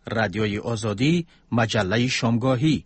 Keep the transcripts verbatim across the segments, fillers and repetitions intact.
رادیوی آزادی، مجله شامگاهی.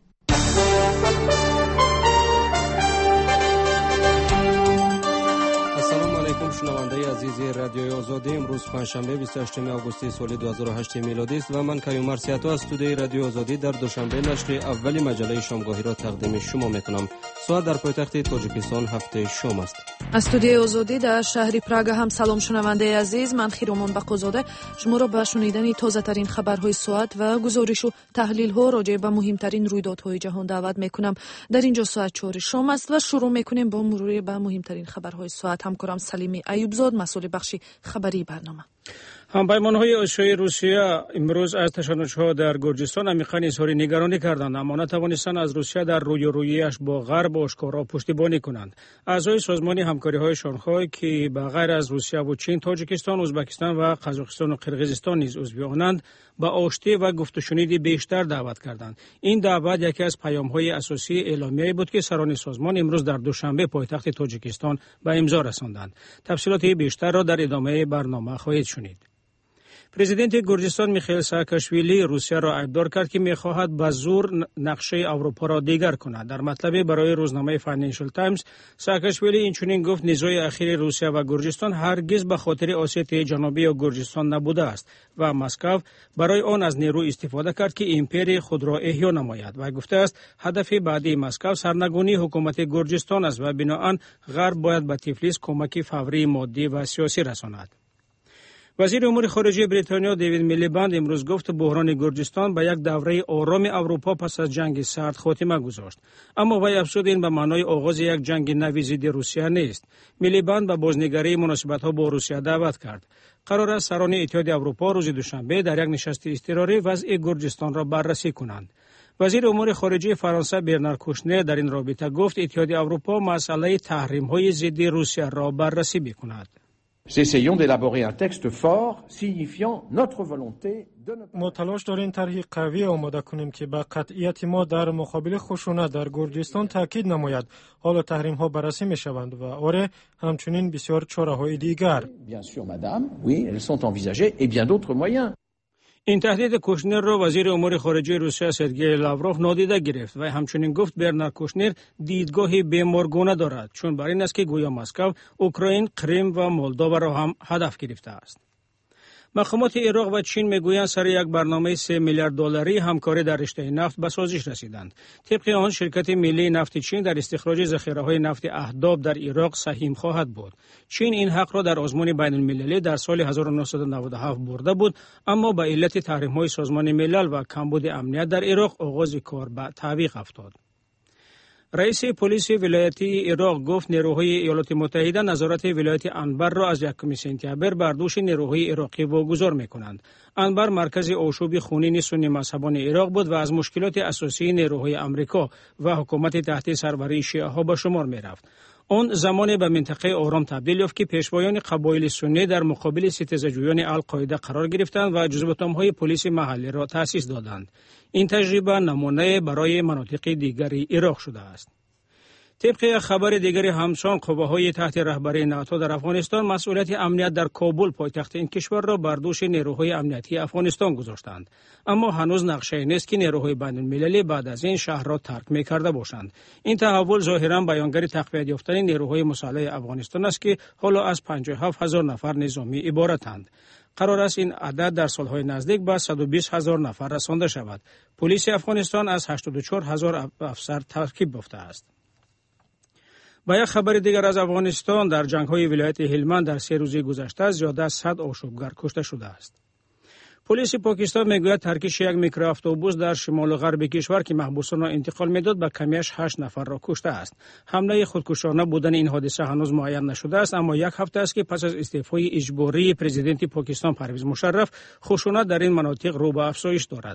شنونده عزیز رادیوی آزادی، امروز پنجشنبه بیست و هشتم آگوست سال دو هزار و هشت میلادی است و من کیومرث سیاتو از استودیوی رادیو آزادی در دوشنبه نشر اولی مجله شامگاهی را تقدیم شما میکنم. ساعت در پایتخت تاجیکستان هفت شام است. از استودیوی آزادی در شهر پراگ هم سلام شنونده عزیز، من خیرومان بقازاده شما را به شنیدن تازه ترین خبرهای ساعت و گزارش و تحلیل ها راجع به مهمترین رویدادهای جهان دعوت میکنم. در اینجا ساعت چهار شام است و شروع میکنیم با مرور به مهمترین خبرهای ساعت. همکارم سلیمی ایوبزاد مسئول بخش خبری برنامه. همپیمان‌های آسیایی روسیه امروز از تشنج‌ها در گرجستان عمیقاً اظهار نگرانی کردند، اما نتوانستند از روسیه در رویارویی‌اش با غرب آشکارا پشتیبانی کنند. اعضای سازمان همکاری‌های شانگهای که به غیر از روسیه و چین، تاجیکستان، ازبکستان و قزاقستان و قرقیزستان نیز عضو آنند، به آشتی و گفت و شنید بیشتر دعوت کردند. این دعوت یکی از پیام‌های اساسی اعلامیه‌ای بود که سران سازمان امروز در دوشنبه پایتخت تاجیکستان به امضا رساندند. تفصیلات بیشتر را در ادامه برنامه خواهید شنید. پرزیدنت گرجستان میخائیل ساکاشویلی روسیه را ایبدار کرد که میخواهد به زور نقشه اروپا را دیگر کند. در مطلبی برای روزنامه فاینانشل تایمز، ساکاشویلی اینچنین گفت: نزاع اخیر روسیه و گرجستان هرگز به خاطر اسیای جنوبی و گرجستان نبوده است و مسکو برای آن از نیرو استفاده کرد که امپری خود را احیا نماید و گفته است هدف بعدی مسکو سرنگونی حکومت گرجستان است و بنابراین غرب باید به تیفلیس کمک فوری مادی و سیاسی رساند. وزیر امور خارجه بریتانیا دیوید میلیبند امروز گفت بحران گرجستان به یک دوره آرام اروپا پس از جنگ سرد خاتمه گذاشت، اما وی افزود این به معنای آغاز یک جنگ نوی ضد روسیه نیست. میلیبند به بازنگری مناسبت‌ها با روسیه دعوت کرد. قرار است سران اتحاد اروپا روز دوشنبه در یک نشست اضطراری وضع گرجستان را بررسی کنند. وزیر امور خارجه فرانسه برنار کوشنر در این رابطه گفت اتحاد اروپا مسئله تحریم‌های ضد روسیه را بررسی می‌کند. Essayons d'élaborer un texte fort signifiant notre volonté de ne ما تلاش داریم طرحی قوی آماده کنیم که به قطعیت ما در مقابل خشونت در گرجستان تاکید نماید. حالا تحریم ها بررسی می شوند و آره همچنین بسیار چاره های دیگر. Bien sûr madame, oui, elles sont envisagées et bien d'autres moyens. این تهدید کوشنر را وزیر امور خارجه روسیه سرگئی لاوروف نادیده گرفت و همچنین گفت برنار کوشنر دیدگاهی بیمارگونه دارد، چون بر این است که گویا مسکو اوکراین، کریم و مولداوا را هم هدف گرفته است. مقامات عراق و چین میگویند سر یک برنامه سه میلیارد دلاری همکاری در رشته نفت به سازش رسیدند. طبق آن شرکت ملی نفت چین در استخراج ذخیره‌های نفت اهداب در عراق سهیم خواهد بود. چین این حق را در آزمون بین المللی در سال هزار و نهصد و نود و هفت برده بود، اما به علت تحریم‌های سازمان ملل و کمبود امنیت در عراق آغاز کار به تعویق افتاد. رئیس پلیس ولایتی عراق گفت نیروهای ایالات متحده نظارت ولایت انبر را از یکم سپتامبر بر دوش نیروهای عراقی واگذار می‌کنند. انبر مرکز آشوب خونین سنی مذهبان عراق بود و از مشکلات اساسی نیروهای آمریکا و حکومت تحت سروری شیعه‌ها به شمار می‌رفت. آن زمان به منطقه آرام تبدیل یافت که پیشوایان قبایل سنی در مقابل ستیزجویان القاعده قرار گرفتند و جزو اتمهای پلیس محلی را تأسیس دادند. این تجربه نمونه برای مناطق دیگری عراق شده است. طبق خبر دیگری همچنان قوه‌های تحت رهبری ناتو در افغانستان مسئولیت امنیت در کابل پایتخت این کشور را بر دوش نیروهای امنیتی افغانستان گذاشتند، اما هنوز نقشه نیست که نیروهای بین‌المللی بعد از این شهر را ترک می‌کرده باشند. این تحول ظاهراً بیانگر تقویت یافتن نیروهای مسلح افغانستان است که حالا از پنجاه و هفت هزار نفر نظامی عبارتند. قرار است این عدد در سالهای نزدیک به صد و بیست هزار نفر رسانده شود. پلیس افغانستان از هشتاد و چهار هزار افسر ترکیب یافته است. با یک خبر دیگر از افغانستان، در جنگ‌های ولایت هلمند در سه روز گذشته زیاده از صد آشوبگر کشته شده است. پلیس پاکستان میگوید ترکیش یک میکرواتوبوس در شمال غرب کشور که محبوسان را انتقال میداد به کمیش هشت نفر را کشته است. حمله خودکشانه بودن این حادثه هنوز معین نشده است، اما یک هفته است که پس از استعفای اجباری پرزیدنت پاکستان پرویز مشرف، خشونت در این مناطق رو به افزایش دارد.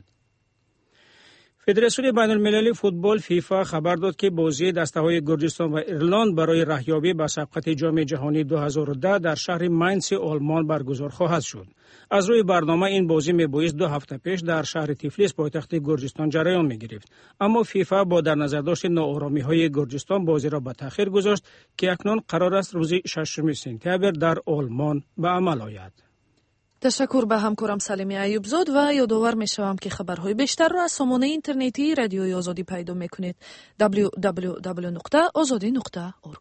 فدراسیون بین المللی فوتبال فیفا خبر داد که بازی دسته‌های گرجستان و ایرلند برای رهیابی به سبقت جام جهانی دو هزار و ده در شهر ماینس آلمان برگزار خواهد شد. از روی برنامه این بازی میبایست دو هفته پیش در شهر تیفلیس پایتخت گرجستان جریان میگرفت، اما فیفا با در نظر داشت ناآرامی‌های گرجستان بازی را به تأخیر گذاشت که اکنون قرار است روز ششم سپتامبر در آلمان به عمل آید. تشکر به همکارم سلیمی ایوبزاد و یادآور می‌شوم که خبرهای بیشتر را از سامانه اینترنتی رادیوی آزادی پیدا می‌کنید دبلیو دبلیو دبلیو نقطه آزادی نقطه اورگ.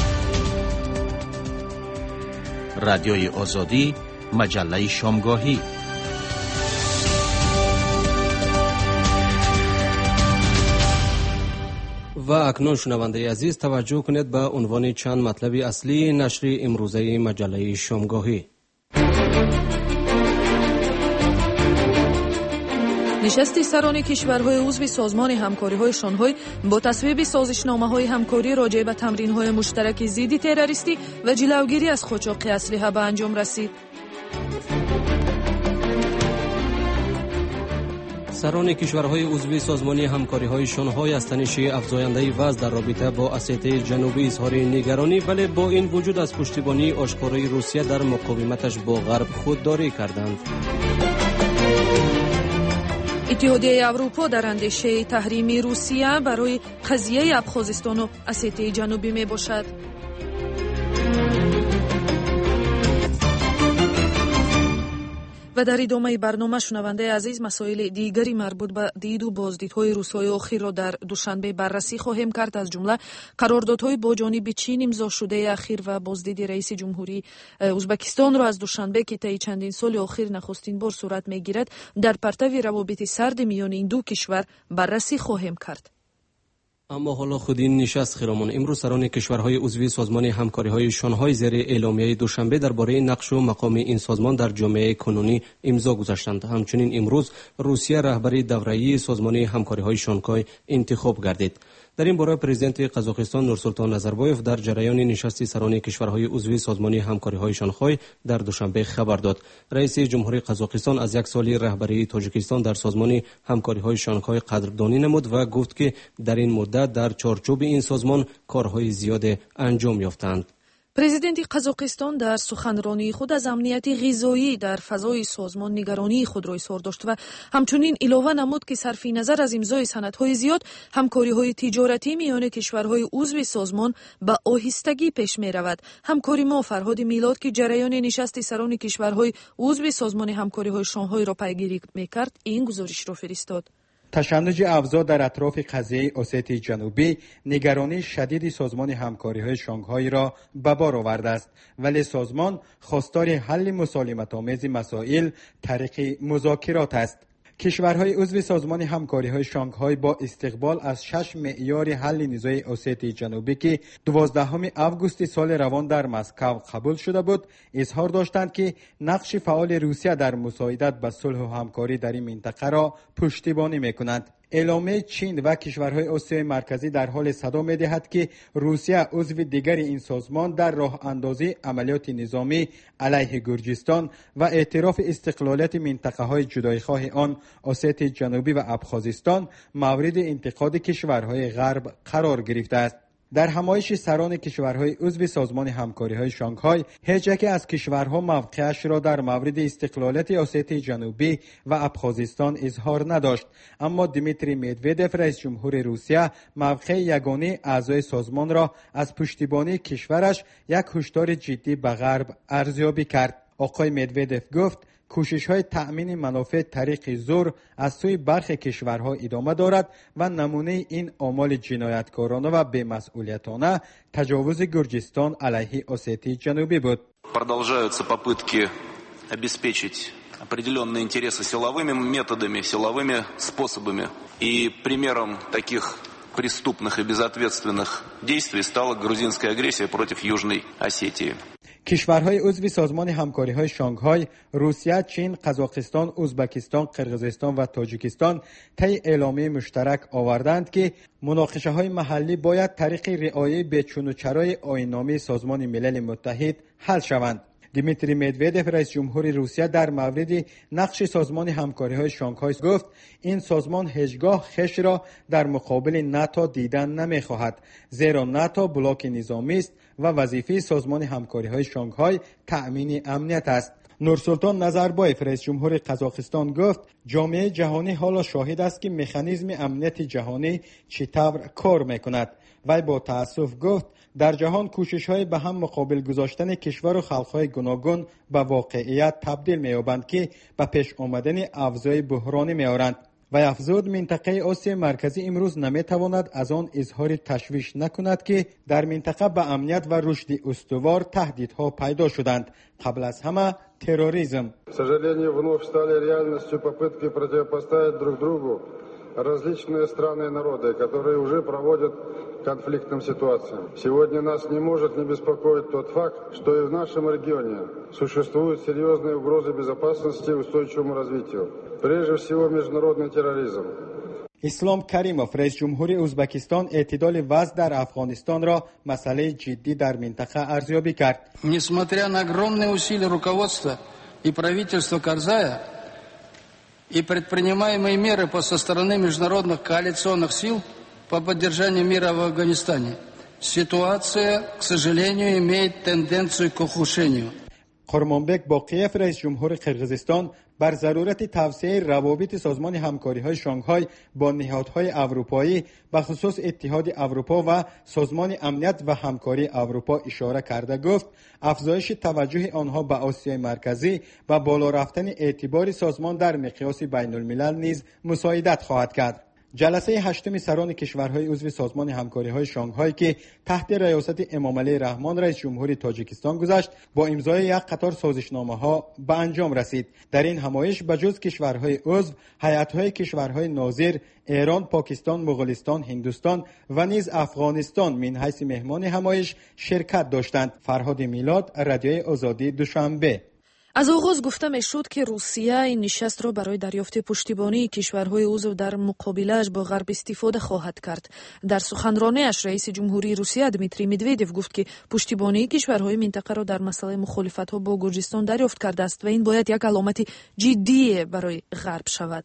رادیوی آزادی مجله شامگاهی. و اکنون شنونده عزیز توجه کنید به عنوان چند مطلب اصلی نشر امروزه مجله شامگاهی. نشست سران کشورهای عضو سازمان همکاری‌های شانگهای با تصویب سازشنامه‌های همکاری راجع به تمرین‌های مشترک ضد تروریستی و جلوگیری از قاچاق اسلحه به انجام رسید. سران کشورهای عضو سازمان همکاری‌های شانگهای از تنش افزاینده وضع در رابطه با اسیای جنوبی اظهار نگرانی، ولی با این وجود از پشتیبانی آشکارای روسیه در مقاومتش با غرب خودداری کردند. اتحادیه اروپا در اندیشه تحریم روسیه برای قضیه ابخازستان و اسیای جنوبی می باشد. و در ادامه برنامه شنونده عزیز مسائل دیگری مربوط به دید و بازدیدهای روزهای اخیر را در دوشنبه بررسی خواهیم کرد، از جمله قراردادهای با جانب چین امضا شده اخیر و بازدید رئیس جمهوری ازبکستان را از دوشنبه که طی چندین سال اخیر نخستین بار صورت میگیرد در پرتو روابط سرد میان این دو کشور بررسی خواهیم کرد. اما حالا خود این نشست خیرمان امروز سران کشورهای عضو سازمان همکاری‌های شانگهای زیر اعلامیه دوشنبه درباره نقش و مقام این سازمان در جامعه کنونی امضا گذاشتند. همچنین امروز روسیه رهبری دوره‌ای سازمان همکاری‌های شانگهای انتخاب گردید. در این باره پرزیدنت قزاقستان نورسلطان نظربایف در جریان نشست سران کشورهای عضو سازمان همکاری‌های شانگهای در دوشنبه خبر داد. رئیس جمهوری قزاقستان از یک سال رهبری تاجیکستان در سازمان همکاری‌های شانگهای قدردانی نمود و گفت که در این مدت در چارچوب این سازمان کارهای زیاد انجام یافتند. پرزیدنت قزاقستان در سخنرانی خود از امنیت غذایی در فضای سازمان نگرانی خود را اظهار داشت و همچنین علاوه نمود که صرف نظر از امضای سندهای زیاد همکاری‌های تجارتی میان کشورهای عضو سازمان به آهستگی پیش می‌رود. همکاری ما فرهاد میلاد که جریان نشست سران کشورهای عضو سازمان همکاری‌های شانگهای را پیگیری می‌کرد این گزارش را فرستاد. تشنج افزا در اطراف قضیه اسیای جنوبی نگرانی شدید سازمان همکاری‌های شانگهای را به بار آورده است، ولی سازمان خواستار حل مسالمت‌آمیز مسائل طریق مذاکرات است. کشورهای عضو سازمان همکاری‌های شانگهای با استقبال از شش معیار حل نزاع اسیای جنوبی که دوازدهم آگوست سال روان در مسکو قبول شده بود، اظهار داشتند که نقش فعال روسیه در مساعدت به صلح و همکاری در این منطقه را پشتیبانی می‌کنند. اعلامیه چین و کشورهای آسیای مرکزی در حال صدا می‌دهد که روسیه عضو دیگر این سازمان در راه اندازی عملیات نظامی علیه گرجستان و اعتراف استقلالیت منطقه‌های جدایخواه آن اسیای جنوبی و ابخازستان مورد انتقاد کشورهای غرب قرار گرفته است. در همایش سران کشورهای عضو سازمان همکاری‌های شانگهای، هیچ یک از کشورها موقعش را در مورد استقلالیت اسیای جنوبی و ابخازستان اظهار نداشت، اما دیمیتری مدودف رئیس جمهور روسیه موقع یگانه اعضای سازمان را از پشتیبانی کشورش یک هشدار جدی به غرب ارزیابی کرد. آقای مدودف گفت کوشش‌های تأمین منافع طریق زور از سوی برخی کشورها ادامه دارد و نمونه این اعمال جنایتکارانه و بی‌مسئولیتانه تجاوز گرجستان علیه اسیای جنوبی بود. Продолжаются попытки обеспечить определенные интересы силовыми методами, силовыми способами. И примером таких преступных и безответственных действий стала грузинская агрессия против Южной Осетии. کشورهای عضو سازمان همکاری‌های شانگهای روسیه، چین، قزاقستان، ازبکستان، قرقیزستان و تاجیکستان طی اعلامیه مشترک آوردند که مناقشه‌های محلی باید طریق رعایت به چون و چرای آیین‌نامه سازمان ملل متحد حل شوند. دیمیتری مدودف رئیس جمهور روسیه در مورد نقش سازمان همکاری‌های شانگهای گفت این سازمان هیچگاه خش را در مقابل ناتو دیدن نمی‌خواهد، زیرا ناتو بلاک نظامی است و وظیفه سازمان همکاری‌های شانگهای تأمین امنیت است. نورسلطان نظربایف رئیس جمهور قزاقستان گفت جامعه جهانی حالا شاهد است که مکانیزم امنیت جهانی چطور کار میکند. وی با تأسف گفت در جهان کوشش‌های به هم مقابل گذاشتن کشور و خلق‌های گوناگون به واقعیت تبدیل می‌یابند که به پیش آمدن افزای بحرانی می‌آورند. و افزود منطقه آسیا مرکزی امروز نمی‌تواند از آن اظهار تشویش نکند که در منطقه به امنیت و رشد استوار تهدیدها پیدا شدند. قبل از همه تروریسم. К сожалению, вновь стали реальностью попытки противопоставить друг другу различные страны и народы, которые уже проводят конфликтным ситуациям. Сегодня нас не может не беспокоить тот факт, что и в нашем регионе существуют серьезные угрозы безопасности и устойчивому развитию. Прежде всего международный терроризм. اسلام کریموف رئیس جمهوری ازبکستان اعتدال وضع در افغانستان را مسئله جدی در منطقه ارزیابی کرد. Несмотря на огромные усилия руководства и правительства Карзая и предпринимаемые меры со стороны международных коалиционных сил по поддержанию мира в Афганистане, ситуация, к сожалению, имеет тенденцию к ухудшению. قرمانبک باقیف رئیس جمهور قرقیزستان بر ضرورت توسعه روابط سازمان همکاری‌های شانگهای با نهادهای اروپایی به خصوص اتحاد اروپا و سازمان امنیت و همکاری اروپا اشاره کرده گفت افزایش توجه آنها به آسیای مرکزی و بالا رفتن اعتبار سازمان در مقیاس بین الملل نیز مساعدت خواهد کرد. جلسه هشتم سران کشورهای عضو سازمان همکاری‌های شانگهای که تحت ریاست امامعلی رحمان رئیس جمهوری تاجیکستان گذشت با امضای یک قطار سازشنامه‌ها به انجام رسید. در این همایش بجز کشورهای عضو، هیئت‌های کشورهای ناظر ایران، پاکستان، مغولستان، هندوستان و نیز افغانستان من حیث مهمان همایش شرکت داشتند. فرهاد میلاد، رادیوی آزادی، دوشنبه. از آغاز گفته میشد که روسیه این نشست را برای دریافت پشتیبانی کشورهای عضو در مقابله‌اش با غرب استفاده خواهد کرد. در سخنرانی‌اش رئیس جمهوری روسیه دمیتری مدودوف گفت که پشتیبانی کشورهای منطقه را در مسئله مخالفت‌ها با گرجستان دریافت کرده است و این باید یک علامت جدی برای غرب شود.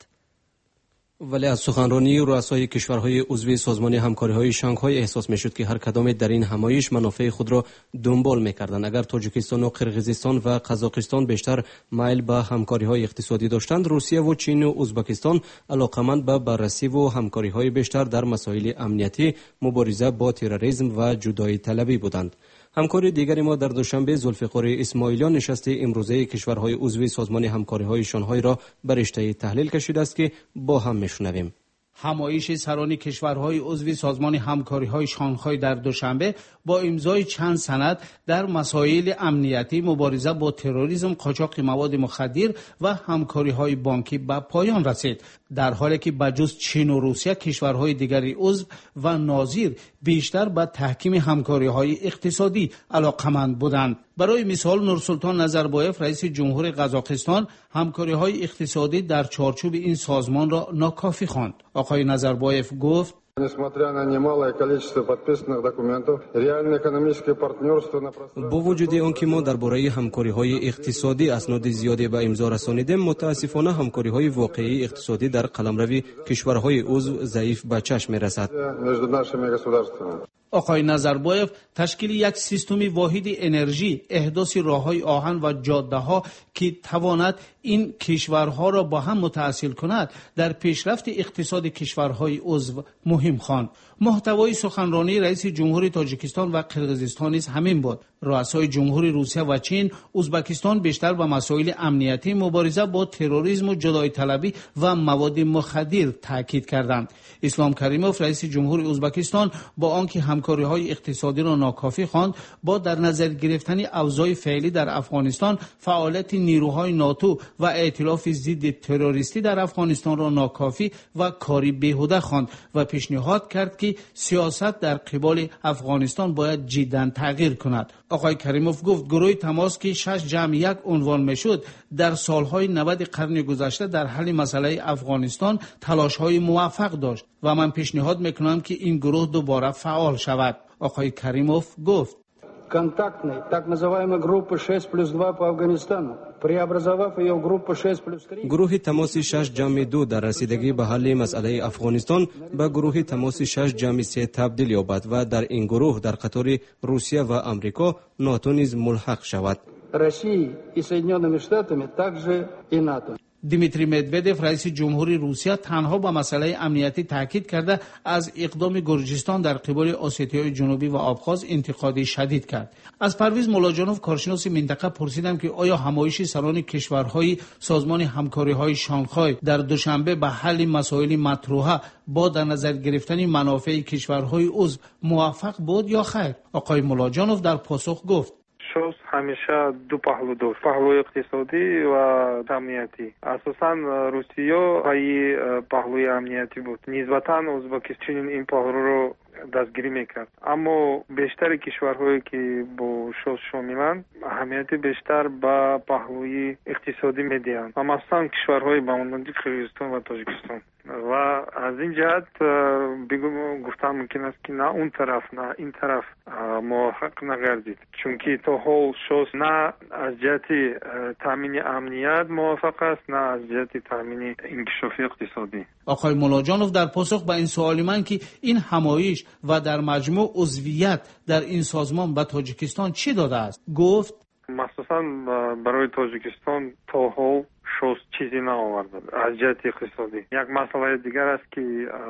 ولی از سخنرانی رؤسای کشورهای عضو سازمان همکاری‌های شانگهای احساس می‌شد که هر کدام در این همایش منافع خود را دنبال می‌کردند. اگر تاجیکستان و قرقیزستان و قزاقستان بیشتر میل به همکاری‌های اقتصادی داشتند، روسیه و چین و ازبکستان علاقمند به بررسی و همکاری‌های بیشتر در مسائل امنیتی، مبارزه با تروریسم و جدایی طلبی بودند. همکاری دیگری ما در دوشنبه ذوالفقار اسماعیلیان نشست امروزه کشورهای عضو سازمان همکاری‌های شانگهای را بر رشته تحلیل کشیده است که با هم میشنویم. همایش سران کشورهای عضو سازمان همکاری‌های شانگهای در دوشنبه با امضای چند سند در مسائل امنیتی، مبارزه با تروریسم، قاچاق مواد مخدر و همکاری‌های بانکی به پایان رسید، در حالی که بجز چین و روسیه کشورهای دیگری عضو و ناظر بیشتر به تحکیم همکاری‌های اقتصادی علاقمند بودند. برای مثال نورسلطان نظربایف رئیس جمهور قزاقستان همکاری‌های اقتصادی در چارچوب این سازمان را ناکافی خواند. آقای نظربایف گفت Несмотря на немалое количество подписанных документов, реальное экономическое партнерство на пространстве... با وجود آنکه ما درباره همکاری‌های اقتصادی اسناد زیادی به امضا رسانیدیم، متاسفانه همکاری‌های واقعی اقتصادی در قلمرو کشورهای عضو ضعیف به چشم می‌رسد. между нашими государствами. آقای نظربایف تشکیل یک سیستم واحد انرژی، احداث راه‌های آهن و جاده‌ها که تواند این کشورها را با هم متصل کند در پیشرفت اقتصاد کشورهای عضو مهم خواند. محتوای سخنرانی رئیس جمهوری تاجیکستان و قرقیزستان نیز همین بود. رؤسای جمهوری روسیه و چین، ازبکستان بیشتر به مسائل امنیتی، مبارزه با تروریسم و جدایی طلبی و مواد مخدر تاکید کردند. اسلام کریموف رئیس جمهوری ازبکستان با آنکه همکاری‌های اقتصادی را ناکافی خواند، با در نظر گرفتن اوضاع فعلی در افغانستان، فعالیت نیروهای ناتو و ائتلاف ضد تروریستی در افغانستان را ناکافی و کاری بیهوده خواند و پیشنهاد کرد که سیاست در قبال افغانستان باید جداً تغییر کند. آقای کریموف گفت گروه تماس که شش جمع یک عنوان میشد در سالهای نود قرن گذشته در حل مسئله افغانستان تلاش‌های موفق داشت و من پیشنهاد میکنم که این گروه دوباره فعال شود. آقای کریموف گفت контактной, так называемой группы шесть плюс два по Афганистану, преобразовав ее в группу шесть плюс три. گروه تماس شش جمع دو در رسیدگی به حل مسئله افغانستان به گروه تماس شش جمع سه تبدیل یابد و در این گروه در قطار روسیه و آمریکا ناتو نیز ملحق شود. Россией и Соединенными Штатами, также и НАТО. دیمیتری مدودف رئیس جمهوری روسیه تنها با مسئله امنیتی تاکید کرده از اقدام گرجستان در قبال اسیتیای جنوبی و آبخاز انتقادی شدید کرد. از پرویز مولاجانوف کارشناس منطقه پرسیدم که آیا همایش سران کشورهای سازمان همکاری‌های شانگهای در دوشنبه به حل مسائل مطروحه با در نظر گرفتن منافع کشورهای عضو موفق بود یا خیر؟ آقای مولاجانوف در پاسخ گفت شوز همیشه دو پهلو داشت، پهلوی اقتصادی و امنیتی. اساساً روسیه پای پهلوی امنیتی بود. نسبتاً ازبکستان این پهلو رو دستگیری میکرد. اما بیشتر کشورهایی که با شوز شاملند اهمیت بیشتر به پهلوی اقتصادی میدهند. و مثلا کشورهای مانند قرقیزستان و تاجیکستان. و از این جهت بگم گفتم ممکن است که نه اون طرف نه این طرف موافق نگردید، چون که تا حال شوز نه از جهت تامین امنیت موافق است نه از جهت تامین انکشاف اقتصادی. آقای مولاجانوف در پاسخ به این سوال من که این همایش و در مجموع عضویت در این سازمان به تاجیکستان چی داده است گفت مخصوصا برای تاجیکستان تا حال شوز چیزی نآورده از جهت اقتصادی. یک مسئله دیگر است که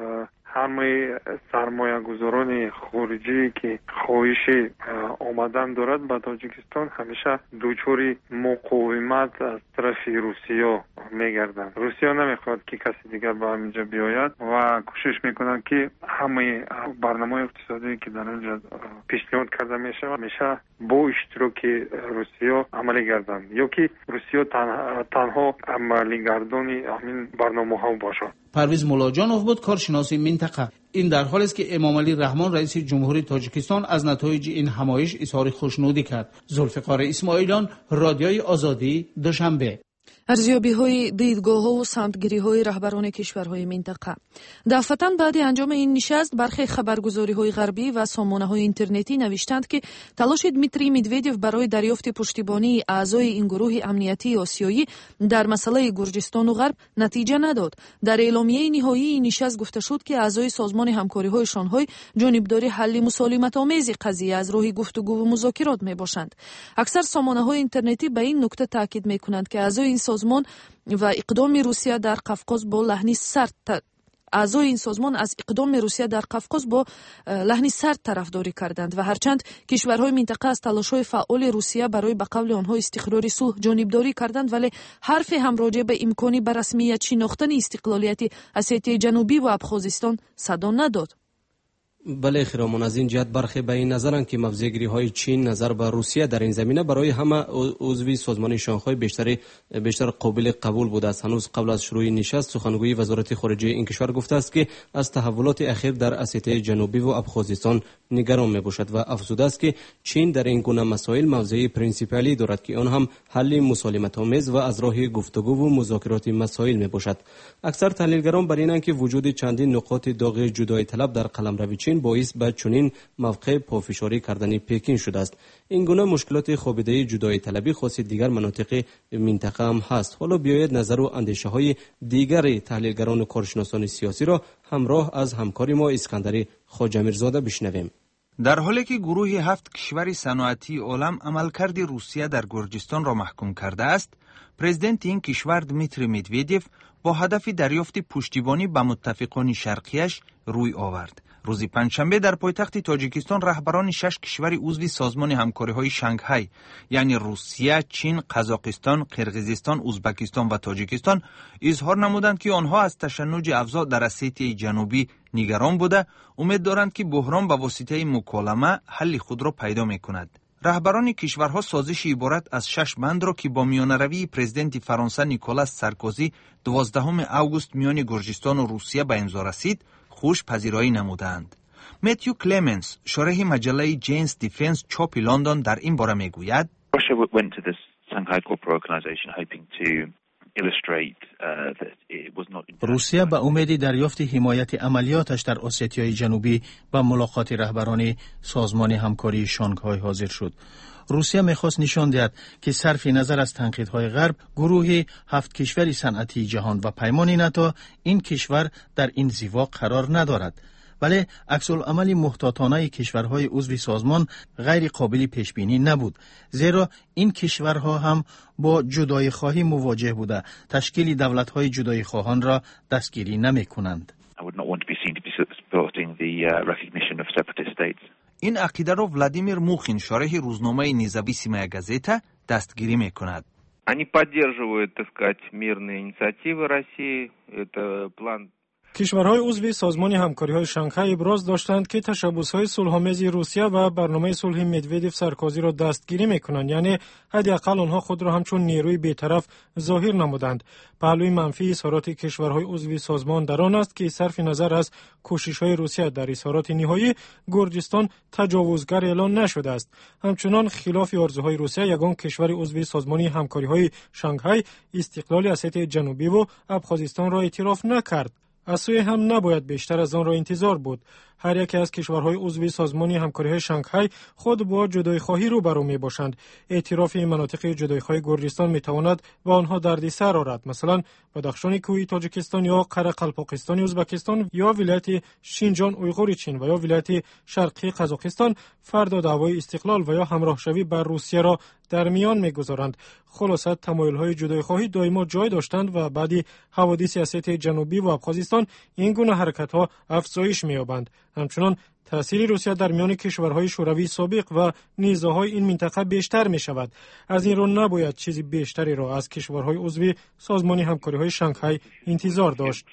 همه سرمایه گذاران خارجی که خواهش آمدن دارد به تاجیکستان همیشه دوچاری مقاومت از طرف روسیه میگردند. روسیه نمیخواد که کسی دیگر به اینجا بیاید و کوشش میکنند که همه برنامه اقتصادی که در اینجا پیشنهاد کرده میشه همیشه با اشتراک روسیه عملی گردند یا که روسیه تنها, تنها عملی گردان همین برنامه ها باشد. پرویز مولاجانوف بود کارشناس منطقه. این در حالی است که امام علی رحمان رئیس جمهوری تاجیکستان از نتایج این همایش اظهار خوشنودی کرد. ذوالفقار اسماعیلیان، رادیوی آزادی، دوشنبه. ارزیابی‌های دیدگاه‌ها و سمت‌گیری‌های رهبران کشورهای منطقه. دفعتاً بعد انجام این نشست برخی خبرگزاری‌های غربی و سامانه‌های اینترنتی نوشتند که تلاش دمیتری مدودف برای دریافت پشتیبانی اعضای این گروه امنیتی آسیایی در مسئله گرجستان و غرب نتیجه نداد. در اعلامیه نهایی این نشست گفته شد که اعضای سازمان همکاری‌های شانگهای جانبدار حل مسالمت‌آمیز قضیه از راه گفتگو و مذاکرات میباشند. اکثر سامانه‌های اینترنتی به این نکته تاکید می‌کنند که اعضای این سازمان و اقدام روسیه در قفقاز با لحنی سرد اعضای این سازمان از اقدام روسیه در قفقاز با لحنی سرد طرفداری کردند و هرچند کشورهای منطقه از تلاش‌های فعال روسیه برای به قول آنها استقرار صلح جانبداری کردند، ولی حرفی هم راجع به امکانی به رسمیت شناختن استقلالیت اسیتیای جنوبی و ابخازستان صدا نداد. بله خیرامون، از این جهت برخی به این نظرند که موضع‌گیری های چین نظر به روسیه در این زمینه برای همه عضوی سازمان شانگهای بیشتر بیشتر قابل قبول بوده است. هنوز قبل از شروع نشست سخنگوی وزارت خارجه این کشور گفته است که از تحولات اخیر در اسیتیای جنوبی و ابخازستان نگران میباشد و افزوده است که چین در این گونه مسائل موضع پرینسیپالی دارد که آن هم حل مسالمت آمیز و از راه گفتگو و مذاکرات مسائل میباشد. اکثر تحلیلگران بر اینند که وجود چندین نقاط داغ جدایی طلب در قلمرو چین باعث به چنین موقع پافشاری کردن پکین شده است. این گونه مشکلات خوابیده جدایی طلبی خاص دیگر مناطق منطقه هم هست. حالا بیاید نظر و اندیشه های دیگر تحلیلگران و کارشناسان سیاسی را همراه از همکاری ما اسکندر خواجه‌میرزاده بشنویم. در حالی که گروه هفت کشور صنعتی عالم عملکرد روسیه در گرجستان را محکوم کرده است، پرزیدنت این کشور دمیتری مدودف با هدف دریافت پشتیبانی به متفقان شرقیش روی آورد. روز پنجشنبه در پایتخت تاجیکستان رهبران شش کشور عضو سازمان همکاری‌های شانگهای یعنی روسیه، چین، قزاقستان، قرقیزستان، ازبکستان و تاجیکستان اظهار نمودند که آنها از تشنج افزا در اسیتیای جنوبی نگران بوده، امید دارند که بحران به واسطه مکالمه حل خود را پیدا می‌کند. رهبران کشورها سازش عبارت از شش بند را که با میانه‌روی پرزیدنت فرانسه نیکولاس سارکوزی دوازدهم آگوست میان گرجستان و روسیه به امضا رسید، خوش پذیرایی نمودند. متیو کلمنس، شارح مجله جینز دیفنس چاپ لندن در این باره میگوید روسیه به امید دریافت حمایت عملیاتش در اسیتیای جنوبی به ملاقات رهبران سازمان همکاری شانگهای حاضر شد. روسیه میخواست نشان دهد که صرف نظر از تنقیدهای غرب، گروه هفت کشور صنعتی جهان و پیمان ناتو این کشور در این زیواق قرار ندارد. ولی عکس العمل محتاطانه کشورهای عضو سازمان غیر قابل پیش بینی نبود، زیرا این کشورها هم با جدایی خواهی مواجه بوده تشکیل دولت‌های جدایی خواهان را دستگیری نمی‌کنند. این عقیده را ولادیمیر موخین شارح روزنامه نезависимая газета دستگیری می‌کند. Они поддерживают, так сказать, мирные инициативы России. Это план. کشورهای عضو سازمان همکاری‌های شانگهای ابراز داشتند که تشبس‌های صلح‌آمیز روسیه و برنامه صلح مدودف سرکوزی را دستگیری می‌کنند، یعنی حداقل آنها خود را همچون نیروی بی‌طرف ظاهر نمودند. پهلوی منفی اظهارات کشورهای عضو سازمان در آن است که صرف نظر از کوشش‌های روسیه در اظهارات نهایی گرجستان تجاوزگر اعلان نشده است. همچنان خلاف آرزوهای روسیه یگان کشور عضو سازمان همکاری‌های شانگهای استقلال اسیای جنوبی و ابخازستان را اعتراف نکرد. از سوی هم نباید بیشتر از آن را انتظار بود. هر یک از کشورهای عضو سازمان همکاری‌های شانگهای خود با جدایی خواهی روبرو می باشند. اعتراف مناطق جدایی خواهی گرجستان می تواند و آنها دردسر آورد، مثلا بدخشان کوهی تاجیکستان یا قره‌قلپاقستان ازبکستان یا ولایت شینجان اویغور چین و یا ولایت شرقی قزاقستان فردا دعوای استقلال و یا همراه شوی بر روسیه را در میان می‌گذارند. خلاصه تمایل‌های جدایی خواهی دائما جای داشتند و بعدی حوادث اسیای جنوبی و ابخازستان این گونه حرکت‌ها افزایش می‌یابند. همچنان تأثیر روسیه در میان کشورهای شوروی سابق و نیزه‌های این منطقه بیشتر می‌شود. از این رو نباید چیزی بیشتری را از کشورهای عضو سازمان همکاری‌های شانگهای انتظار داشت.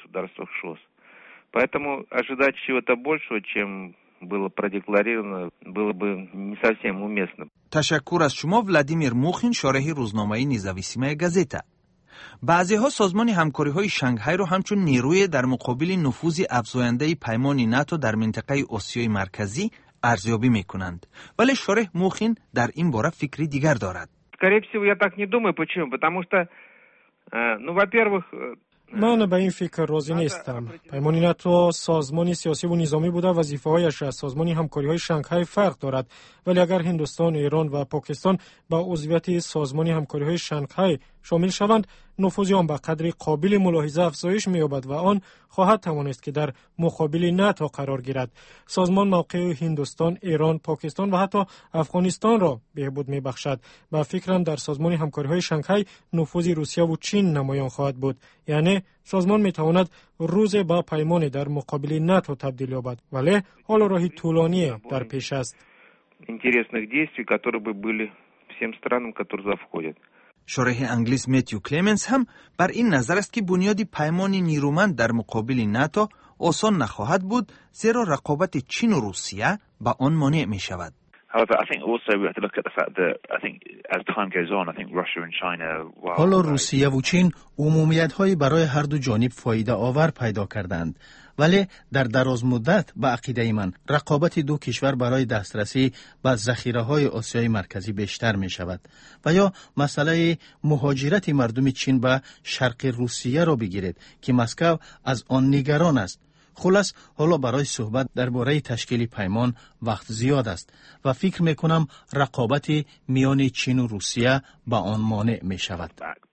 Поэтому ожидать чего-то большего, чем было продекларировано, было бы не совсем уместно. تشکر از شما ولادیمیر موخین شارح روزنامه نезависимая газета. بعضی‌ها سازمان همکاری‌های شانگهای را همچون نیروی در مقابل نفوذ افزاینده پیمان ناتو در منطقه آسیای مرکزی ارزیابی می‌کنند، ولی شارح موخین در این باره فکری دیگر دارد. Скорее всего, я так не думаю. Почему? Потому что, ну, во-первых, من به این فکر راضی نیستم. پیمان ناتو سازمان سیاسی و نظامی بوده، وظیفه‌هایش از سازمان همکاری‌های شانگهای فرق دارد، ولی اگر هندوستان، ایران و پاکستان با عضویت سازمان همکاری‌های شانگهای شامل شوند، نفوذ آن به قدری قابل ملاحظه افزایش می‌یابد و آن خواهد توانست که در مقابل ناتو قرار گیرد. سازمان موقع هندوستان، ایران، پاکستان و حتی افغانستان را بهبود می‌بخشد. با فکرم در سازمان همکاری‌های شانگهای نفوذ روسیه و چین نمایان خواهد بود، یعنی سازمان می‌تواند روز با پیمان در مقابل ناتو تبدیل یابد، ولی حال راهی طولانی در پیش است. интересных действий, которые бы были всем странам, которые завходят. شارح انگلیس متیو کلمنس هم بر این نظر است که بنیاد پیمان نیرومند در مقابل ناتو آسان نخواهد بود، زیرا رقابت چین و روسیه با آن مانع می شود. حالا روسیه و چین عمومیت‌هایی برای هر دو جانب فایده آور پیدا کردند، ولی در دراز مدت به عقیده من رقابت دو کشور برای دسترسی به ذخیره‌های آسیای مرکزی بیشتر می شود و یا مسئله مهاجرت مردم چین به شرق روسیه را بگیرید که مسکو از آن نگران است. خلاص حالا برای صحبت درباره تشکیل پیمان وقت زیاد است و فکر میکنم رقابت میان چین و روسیه با آن مانع می شود.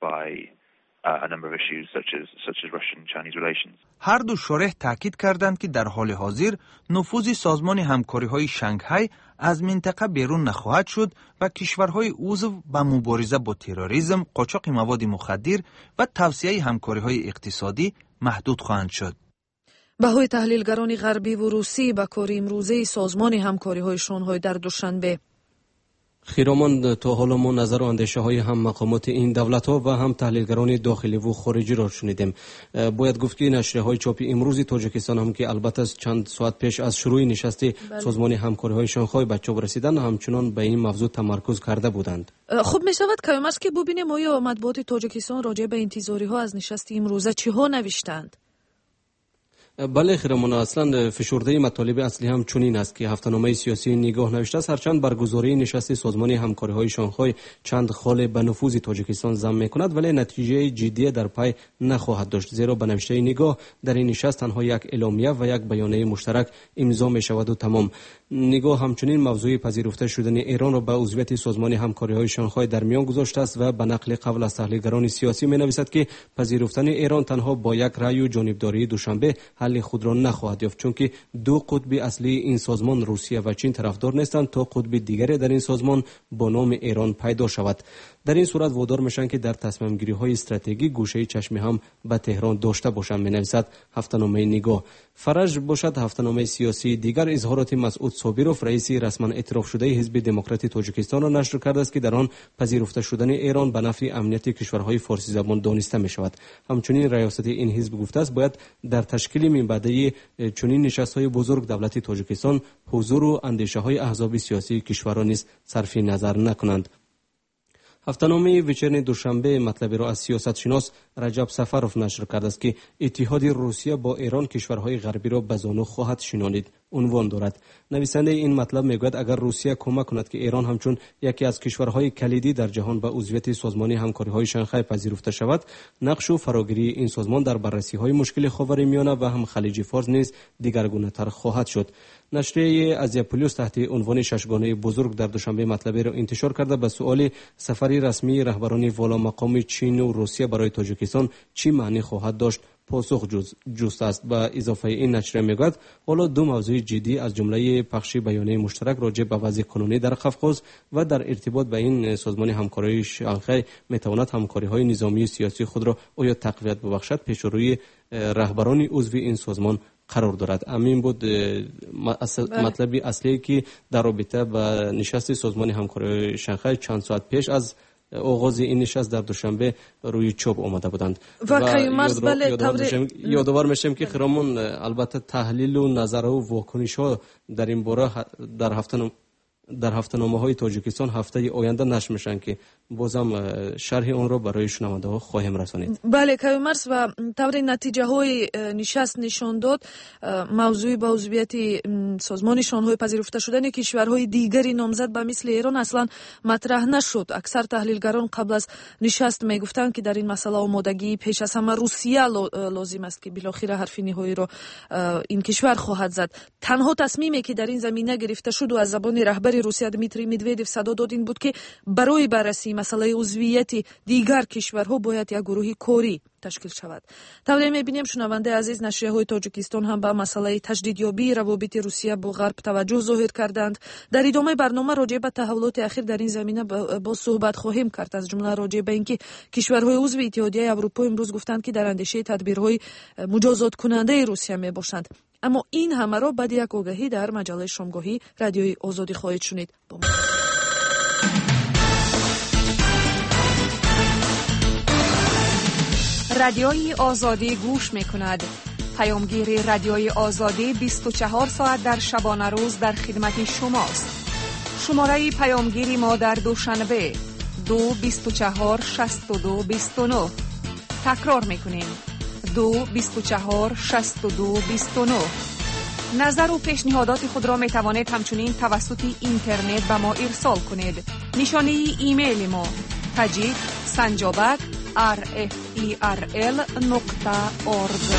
هر دو شارح تاکید کردند که در حال حاضر نفوذ سازمان همکاری‌های شانگهای از منطقه بیرون نخواهد شد و کشورهای عضو به مبارزه با تروریسم، قاچاق مواد مخدر و توسعه همکاری‌های اقتصادی محدود خواهند شد. بهای تحلیلگران غربی و روسی به کار امروزه سازمان همکاری‌های شانگهای در دوشنبه. خیرامان، تا حالا ما نظر و اندیشه های هم مقامات این دولت ها و هم تحلیلگران داخلی و خارجی را شنیدیم. باید گفت که نشریه های چاپی امروزی تاجیکستان هم که البته چند ساعت پیش از شروع نشست بله. سازمان همکاری های شانگهای به چاپ رسیدن همچنان به این موضوع تمرکز کرده بودند. خب می شود که است که ببینیم آیا مطبوعات تاجیکستان راجع به انتظاری ها از نشست امروزه چه ها نوشتند؟ بله خیرمان، اصلا فشرده مطالب اصلی هم چنین است که هفته‌نامه سیاسی نگاه نوشته است هرچند برگزاری نشست سازمان همکاری‌های شانگهای چند خال به نفوذ تاجیکستان ضم می‌کند، ولی نتیجه جدی در پی نخواهد داشت، زیرا به نوشته نگاه در این نشست تنها یک اعلامیه و یک بیانیه مشترک امضا می‌شود و تمام. نگاه همچنین موضوع پذیرفته شدن ایران را به عضویت سازمان همکاری‌های شانگهای در میان گذاشته است و به نقل قول از تحلیلگران سیاسی می‌نویسد که پذیرفتن ایران تنها با یک رأی و جانبداری دوشنبه حل حل خود را نخواهد یافت، چون که دو قطب اصلی این سازمان روسیه و چین طرفدار نیستند تا قطب دیگری در این سازمان با نام ایران پیدا شود. در این صورت وادار میشن که در تصمیم گیری های استراتژیک گوشه چشمی هم به تهران داشته باشند، می‌نویسد هفته‌نامه نگاه. فرج باشد هفته‌نامه سیاسی دیگر اظهارات مسعود صابروف رئیس رسما اعتراف شده حزب دموکرات تاجیکستان را نشر کرده است که در آن پذیرفته شدن ایران به نفع امنیت کشورهای فارسی زبان دانسته می شود. همچنین ریاست این حزب گفته است باید در تشکیل منبعی چنین نشست‌های بزرگ دولت تاجیکستان حضور و اندیشه‌های احزاب سیاسی کشورها نیز صرف نظر نکنند. هفته‌نامه ویچرن دوشنبه مطلبی را از سیاستشناس رجب سفروف نشر کرده است که اتحاد روسیه با ایران کشورهای غربی را به زانو خواهد شینانید. عنوان دارد. نویسنده این مطلب میگوید اگر روسیه کمک کند که ایران همچون یکی از کشورهای کلیدی در جهان به عضویت سازمان همکاری‌های شانگهای پذیرفته شود، نقش و فراگیری این سازمان در بررسی‌های مشکل خاورمیانه و هم خلیج فارس نیز دیگرگونه‌تر خواهد شد. نشریه آزیا پلیس تحت عنوان ششگانه بزرگ در دوشنبه مطلبی را انتشار کرده به سؤال سفری رسمی رهبران والا مقام چین و روسیه برای تاجیکستان چی معنی خواهد داشت پاسخ جست است. با اضافه این نشریه میگوید حالا دو موضوع جدی از جمله پخش بیانیه مشترک راجع به وضع قانونی در قفقاز و در ارتباط به این سازمان همکاری شانگهای میتواند همکاری‌های نظامی و سیاسی خود را آیا تقویت ببخشد پیش روی رهبران عضو این سازمان قرار دارد. امین بود مطلب اصلی که در رابطه با نشست سازمان همکاری شانگهای چند ساعت پیش از آغاز این نشست در دوشنبه روی چوب آمده بودند و کیومرز بله یادآور میشیم که خیرامون البته تحلیل و نظر و واکنش ها در این باره در هفته در هفته‌نامه های تاجیکستان هفته آینده نشر میشن که بازم شرح اون رو برای شنونده ها خواهیم رسانید. بله کیومرز و طور نتیجه های نشست نشان داد موضوع با عضویت سازمان شانگهای پذیرفته شدن کشورهای دیگری نامزد به مثل ایران اصلا مطرح نشد. اکثر تحلیلگران قبل از نشست میگفتند که در این مسئله آمادگی پیش از همه روسیه لازم است که بالاخره حرف نهایی را این کشور خواهد زد. تنها تصمیمی که در این زمینه گرفته شد و از زبان رهبر روسیه دمیتری مدودوف صدا داد این بود که برای بررسی مسئله عضویت دیگر کشورها باید یک گروه کاری تشکیل شود. طبعا می‌بینیم شنونده عزیز نشریه‌های تاجیکستان هم به مسئله تجدیدیابی روابط روسیه با غرب توجه ظاهر کردند. در ادامه برنامه راجع به تحولات اخیر در این زمینه با صحبت خواهیم کرد، از جمله راجع به اینکه کشورهای عضو اتحادیه اروپا امروز گفتند که در اندیشه تدبیرهای مجازات کننده روسیه میباشند. اما این همه را بعد یک آگهی در مجله شامگاهی رادیوی آزادی خواهید شنید. رادیوی آزادی گوش میکند. پیامگیر رادیوی آزادی بیست و چهار ساعت در شبانه روز در خدمت شماست. شماره پیامگیری ما در دوشنبه دو بیست و چهار شصت و دو بیست و نه. تکرار میکنیم دو بیست و چهار شصت و دو بیست و نه. نظر و پیشنهادات خود را می توانید همچنین توسط اینترنت به ما ارسال کنید. نشانه ایمیل ما تجید سنجابک آر اف ای آر ال نقطه اورگ.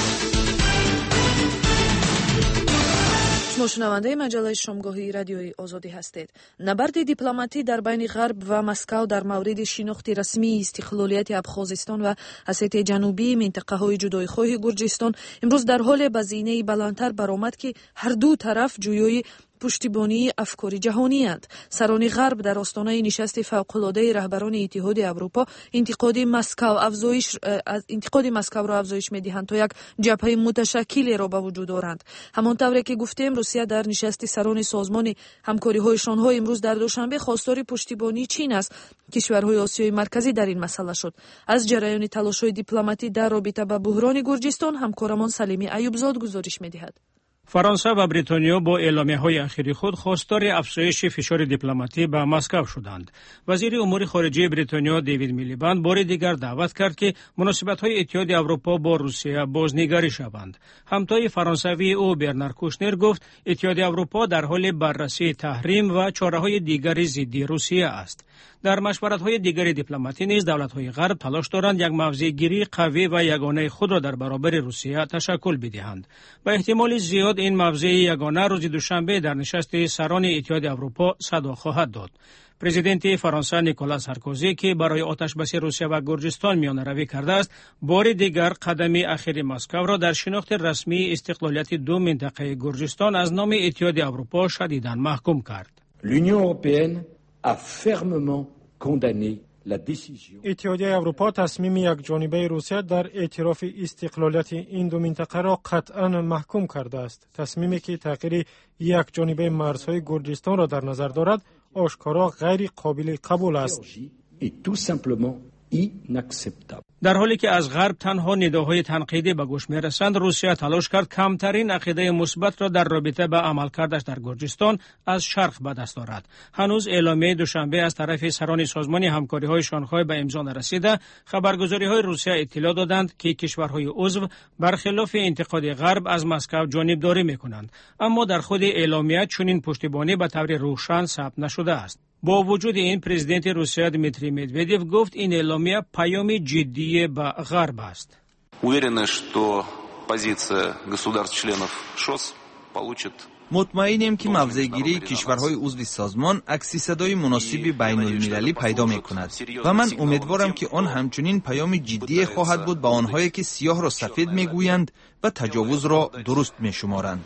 شما شنونده مجله شامگاهی رادیوی آزادی هستید. نبرد دیپلماتی در بین غرب و مسکو در مورد شناخت رسمی استقلالیت ابخازستان و اسیای جنوبی منطقه های جدایخواه گرجستان امروز در حال بزینه بلندتر برآمد که هر دو طرف جویای پشتیبانی افکار جهانی اند. سران غرب در آستانه نشست فوق‌العاده رهبران اتحاد اروپا انتقاد مسکو افزایش انتقاد مسکو را افزایش می‌دهند تا یک جبهه متشکلی را به وجود آورند. همانطور که گفتیم روسیه در نشست سران سازمان همکاری‌های شانگهای امروز در دوشنبه خواستار پشتیبانی چین است. کشورهای آسیای مرکزی در این مسئله شد. از جریان تلاش‌های دیپلماتی در رابطه با بحران گرجستان همکارمان سلیمی ایوبزاد گزارش می‌دهد. فرانسه و بریتانیا با اعلامیه‌های اخیر خود خواستار افزایش فشار دیپلماتی به مسکو شدند. وزیر امور خارجه بریتانیا دیوید میلیبند بار دیگر دعوت کرد که مناسبت‌های اتحاد اروپا با روسیه بازنگری شوند. همتای فرانسوی او برنار کوشنر گفت اتحاد اروپا در حال بررسی تحریم و چاره‌های دیگر ضد روسیه است. در مشورت‌های دیگر دیپلماتی نیز دولت‌های غرب تلاش دارند یک موضع‌گیری قوی و یگانه خود را در برابر روسیه تشکل بدهند. به احتمال زیاد این موضع یگانه روز دوشنبه در نشست سران اتحاد اروپا صدا خواهد داد. پرزیدنت فرانسه نیکولاس سارکوزی که برای آتشبسی روسیه و گرجستان میانه‌روی کرده است، بار دیگر قدم اخیر مسکو را در شناخت رسمی استقلالیت دو منطقه گرجستان از نام اتحاد اروپا شدیداً محکوم کرد. L'Union européenne a fermement condamné la décision. اتحادیه اروپا تصمیم یک جانبه روسیه در اعتراف استقلالیت این دو منطقه را قطعاً محکوم کرده است. تصمیمی که تغییر یک جانبه مرزهای گرجستان را در نظر دارد، آشکارا غیر قابل قبول است. در حالی که از غرب تنها نداهای تنقیدی به گوش می‌رسند، روسیه تلاش کرد کمترین عقیده مثبت را در رابطه با عملکردش در گرجستان از شرق به دست آورد. هنوز اعلامیه دوشنبه از طرف سران سازمان همکاری‌های شانگهای به امضا نرسیده. خبرگزاری‌های روسیه اطلاع دادند که کشورهای عضو برخلاف انتقاد غرب از مسکو جانبداری می‌کنند، اما در خود اعلامیه چنین پشتیبانی به طور روشن ثبت نشده است. با وجود این، پرزیدنت روسیه دمیتری مدودیو گفت این اعلامیه پیامی جدی به غرب است. Уверены, что позиция государств-членов ШОС получит. مطمئنیم که موضع‌گیری کشورهای عضو سازمان عکس صدای مناسبی بین المللی پیدا می‌کند و من امیدوارم که آن همچنین پیام جدی خواهد بود به آنهایی که سیاه را سفید می‌گویند و تجاوز را درست می‌شمارند.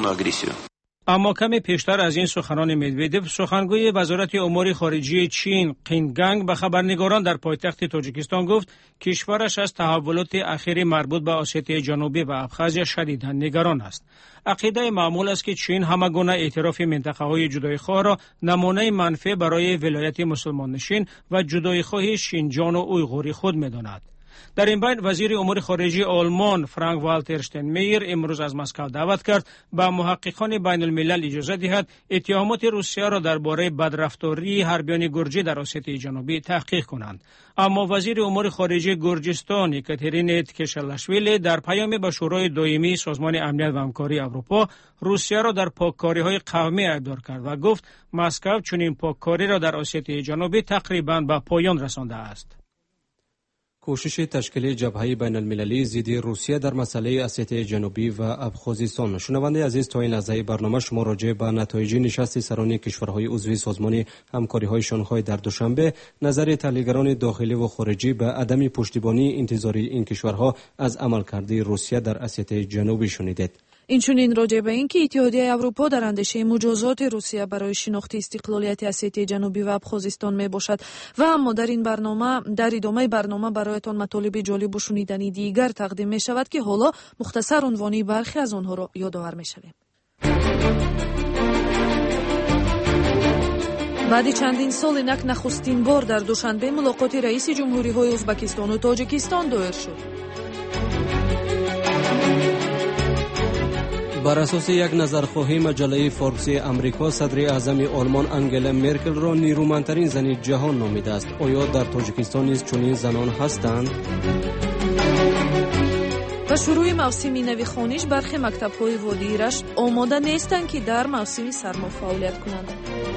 اما کمی پیشتر از این سخنان مدودیو، سخنگوی وزارت امور خارجه چین قینگانگ به خبرنگاران در پایتخت تاجیکستان گفت کشورش از تحولات اخیر مربوط به اسیای جنوبی و ابخازیا شدیداً نگران است. عقیده معمول است که چین همگونه اعتراف منطقه‌های جدایخواه را نمونه منفی برای ولایت مسلمان نشین و جدایخواهی شینجان و اویغوری خود می‌داند. در این بین وزیر امور خارجه آلمان فرانک والتر شتاینمایر امروز از مسکو دعوت کرد به محققان بین الملل اجازه دهد اتهامات روسیه را درباره بدرفتاری حربیان گرجی در اسیای جنوبی تحقیق کنند. اما وزیر امور خارجه گرجستان یکاترین تکشلاشویلی در پیامی به شورای دائمی سازمان امنیت و همکاری اروپا روسیه را در پاککاری‌های قومی ادعا کرد و گفت مسکو چنین پاککاری را در اسیای جنوبی تقریباً به پایان رسانده است. کوشش تشکیل جبهه بین المللی ضد روسیه در مسئله اسیای جنوبی و ابخازستان. شنونده عزیز، تا این لحظه برنامه شما راجع به نتایج نشست سران کشورهای عضو سازمان همکاری‌های شانگهای در دوشنبه، نظر تحلیلگران داخلی و خارجی به عدم پشتیبانی انتظاری این کشورها از عملکرد روسیه در اسیای جنوبی شنیدید. اینچنین راجع به اینکه اتحادیه اروپا در اندیشه مجازات روسیه برای شناخت استقلالیت اسیای جنوبی و ابخازستان می باشد و اما در این برنامه در ادامه برنامه برایتان مطالب جالب و شنیدنی دیگر تقدیم می شود که حالا مختصر عنوانی برخی از آنها را یادآور می شویم. بعد چندین سال اینک نخستین بار در دوشنبه ملاقات رئیس جمهوری های ازبکستان و تاجیکستان دایر شد. بر اساس یک نظرخواهی مجله فوربس امریکا، صدر اعظم آلمان انگلا مرکل را نیرومندترین زن جهان نامیده است. آیا در تاجیکستان نیز چنین زنان هستند؟ و شروع موسم نویخوانیش برخی مکتب‌های وادی رشت آماده نیستند که در موسم سرما فعالیت کنند.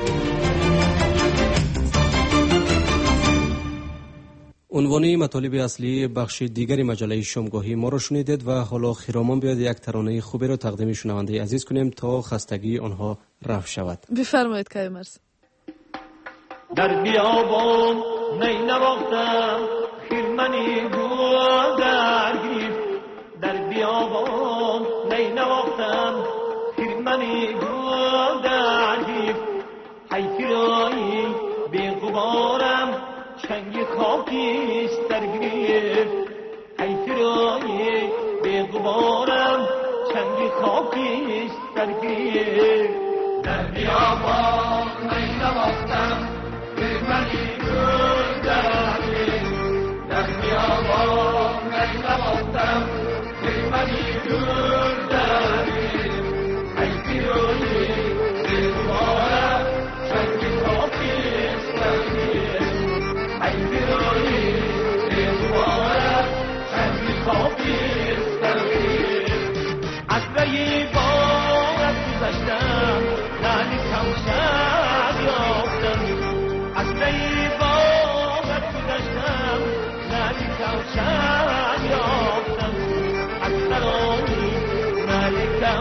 عنوان مطالب اصلی بخش دیگری مجله شامگاهی ما را شنیدید و حالا خیرامان بیاید یک ترانه خوبی را تقدیم شنونده عزیز کنیم تا خستگی آنها رفع شود. بفرمایید که مرسی. در بیابان نی نواختم خیرمنی گو درگیر، در بیابان نی نواختم خیرمنی گو درگیر، حیفی رایی بی غبارم چنگی خاکیست در گریه، حیفی رایی بی غبارم چنگی خاکیست در گریه، در بیابان نی نواختم خیرمنی گل درگیر، در بیابان نی نواختم خیرمنی گل درگیر، حیفی رایی بی غبارم چنگی خاکیست در گریه، حیفی رایی بی غبارم چنگی خاکیست در گریه، عطره‌ی بارت گذشتم لعنی کمشب یافتم، عطره‌ی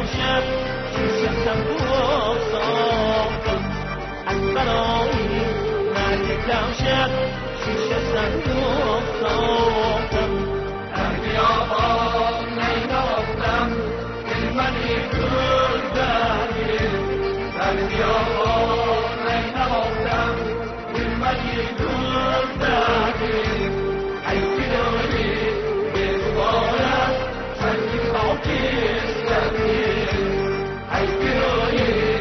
امشب شیشه صندوق ساختم از برای مرگ امشب شیشه صندوق ساختم در بیابان نیناختم دلمنی گل درگیر در بیابان نیناختم دلمنی گل درگیر ای فدایی بگوارم چندی خاکیست درگیر ای فدایی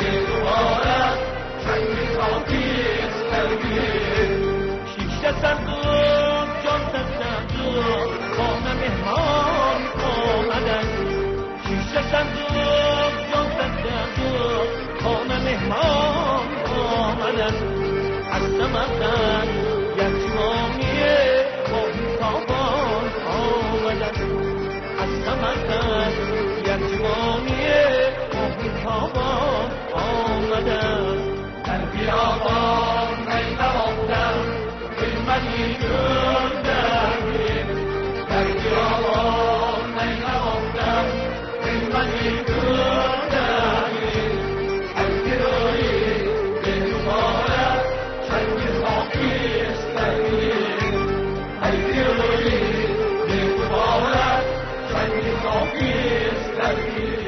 بگوارم چندی خاکیست درگیر شیشه صندوق جان صندوق خانه مهمان آمدن شیشه صندوق جان صندوق خانه مهمان آمدن از سمردن یک جوانیه با تابان آمدن از سمردن یک جوانیه با تابان آمدن در بیابان نینواختم دلمنی گل درگیر در بیابان نینواختم دلمنی گل درگیر از گروهی بگوارم چندی خاکیست درگیر از گروهی بگوارم چندی خاکیست درگیر.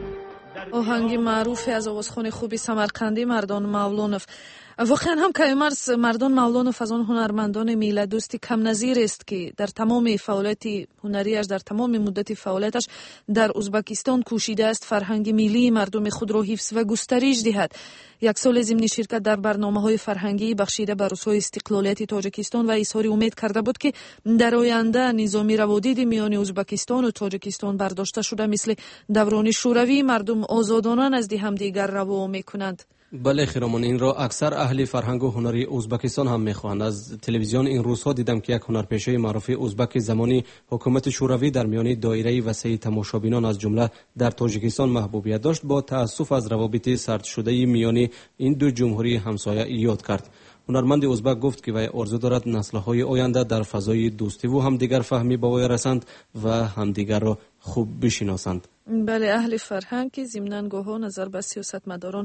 آهنگ معروفی از آوازخوان خوبی سمرقندی مردان مولونوف. واقعا هم کیومرث مردان مولونوف از آن هنرمندان میله‌دوست کم نظیر است که در تمام فعالیت هنریش در تمام مدت فعالیتش در ازبکستان کوشیده است فرهنگ ملی مردم خود را حفظ و گسترش دهد. یک سال ضمن شرکت در برنامه‌های فرهنگی بخشیده به روزهای استقلالیت تاجیکستان و اظهار امید کرده بود که در آینده نظام روادید میان ازبکستان و تاجیکستان برداشته شده مثل دوران شوروی مردم آزادانه نزد همدیگر روا می‌کنند. بله خیرامان، این را اکثر اهل فرهنگ و هنری ازبکستان هم میخواهند. از تلویزیون این روزها دیدم که یک هنرپیشه معروف ازبک زمانی حکومت شوروی در میان دایره وسیع تماشابینان از جمله در تاجیکستان محبوبیت داشت. با تأسف از روابط سرد شده میان این دو جمهوری همسایه یاد کرد. هنرمند ازبک گفت که وی آرزو دارد نسل‌های آینده در فضای دوستی و همدیگر فهمی به وی رسند و همدیگر را خوب بشناسند. بله، اهل فرهنگ که ضمناً گاه‌ها نظر به سیاستمداران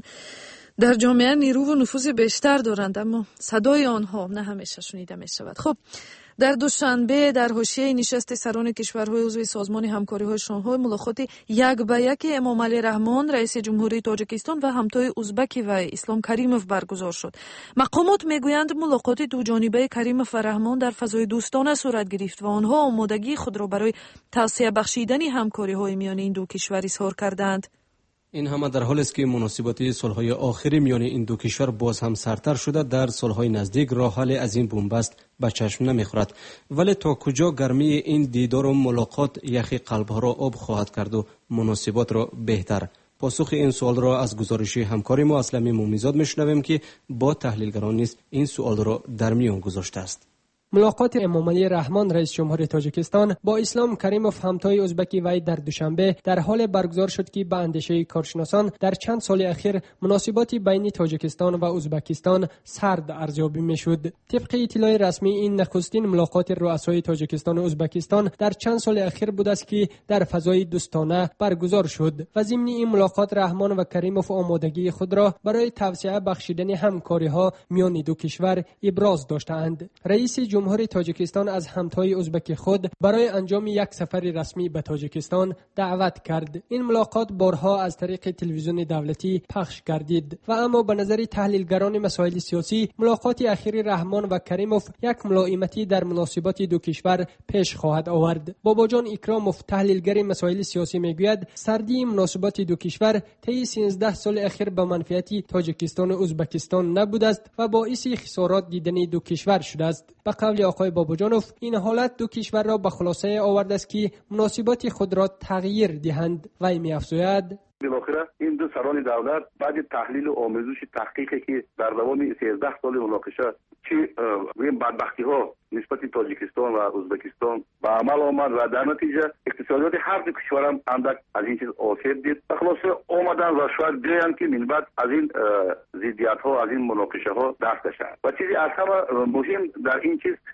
در جامعه نیرو و نفوذ بیشتر دارند، اما صدای آنها نه همیشه شنیده می شود. خب در دوشنبه در حاشیه نشست سران کشورهای عضو سازمان همکاری‌های شانگهای ملاقات یک به یک امام علی رحمان رئیس جمهوری تاجیکستان و همتای ازبک و اسلام کریموف برگزار شد. مقامات میگویند ملاقات دو جانبه کریموف و رحمان در فضای دوستانه صورت گرفت و آنها آمادگی خود را برای توسعه بخشیدن همکاری‌های میان این دو کشور اظهار کردند. این همه در حالی است که مناسبات صلح‌های آخری میان این دو کشور باز هم سرتر شده، در صلح‌های نزدیک راه حل از این بنبست به چشم نمیخورد. ولی تا کجا گرمی این دیدار و ملاقات یخ قلب‌ها را آب خواهد کرد و مناسبات را بهتر؟ پاسخ این سوال را از گزارش همکاری ما اسلمی مومیزاد میشنویم که با تحلیلگران نیز این سوال را در میان گذاشته است. ملاقات امام علی رحمان رئیس جمهور تاجیکستان با اسلام کریموف همتای ازبکی وی در دوشنبه در حال برگزار شد که به اندیشه کارشناسان در چند سال اخیر مناسبات بین تاجیکستان و ازبکستان سرد ارزیابی میشد. طبق اطلاع رسمی این نخستین ملاقات رؤسای تاجیکستان و ازبکستان در چند سال اخیر بود است که در فضای دوستانه برگزار شد و ضمن این ملاقات رحمان و کریموف آمادگی خود را برای توسعه بخشیدن همکاری‌ها میان دو کشور ابراز داشتند. رئیس جمهوری تاجیکستان از همتای ازبک خود برای انجام یک سفر رسمی به تاجیکستان دعوت کرد. این ملاقات بارها از طریق تلویزیون دولتی پخش گردید و اما به نظر تحلیلگران مسائل سیاسی ملاقات اخیر رحمان و کریموف یک ملائمتی در مناسبات دو کشور پیش خواهد آورد. بابا جان اکراموف تحلیلگر مسائل سیاسی میگوید سردی مناسبات دو کشور طی سیزده سال اخیر به منفعت تاجیکستان و ازبکستان نبوده است و باعث خسارات دیدن دو کشور شده است. به قول آقای باباجانوف این حالت دو کشور را به خلاصه آورده است که مناسبات خود را تغییر دهند. وی می‌افزاید بالاخره این دو سران دولت بعد تحلیل و آموزش تحقیقی که در زمان سیزده سال مناقشه چه این بدبختی ها نسبت تاجیکستان و ازبکستان به عمل آمد و در نتیجه اقتصادیات هر دو کشور هم اندک از این چیز آسیب دید. به خلاصه آمدن و شاید بیان که من بعد از این ضدیت ها از این مناقشه ها دست بشن و چیزی از همه مهم در این چیز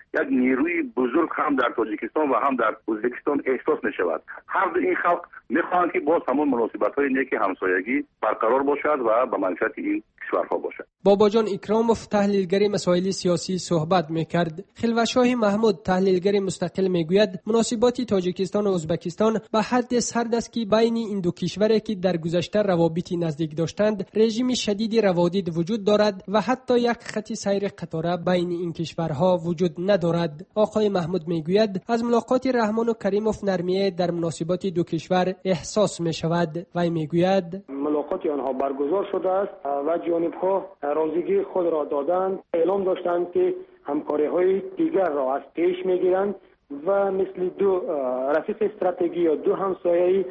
یک نیروی بزرگ هم در تاجیکستان و هم در ازبکستان احساس می شود. هر دو این خلق میخواهند که باز همون مناسبت های نیک همسایگی برقرار باشد و به منفعت این کشورها باشد. باباجان اکراموف تحلیلگر مسائل سیاسی صحبت میکرد. خلوتشاه محمود تحلیلگر مستقل میگوید مناسبات تاجیکستان و ازبکستان به حد سرد است که بین این دو کشوری که در گذشته روابطی نزدیک داشتند رژیم شدید روادید وجود دارد و حتی یک خط سیر قطاره بین این کشورها وجود ندارد. آقای محمود میگوید از ملاقات رحمان و کریموف نرمیه در مناسبات دو کشور احساس می شود. وی میگوید ملاقات آنها برگزار شده است و جانب‌ها راضیگی خود را دادند. اعلام داشتند که همکاری‌های دیگر را از پیش می‌گیرند و مثل دو رفیق استراتژی یا دو همسایه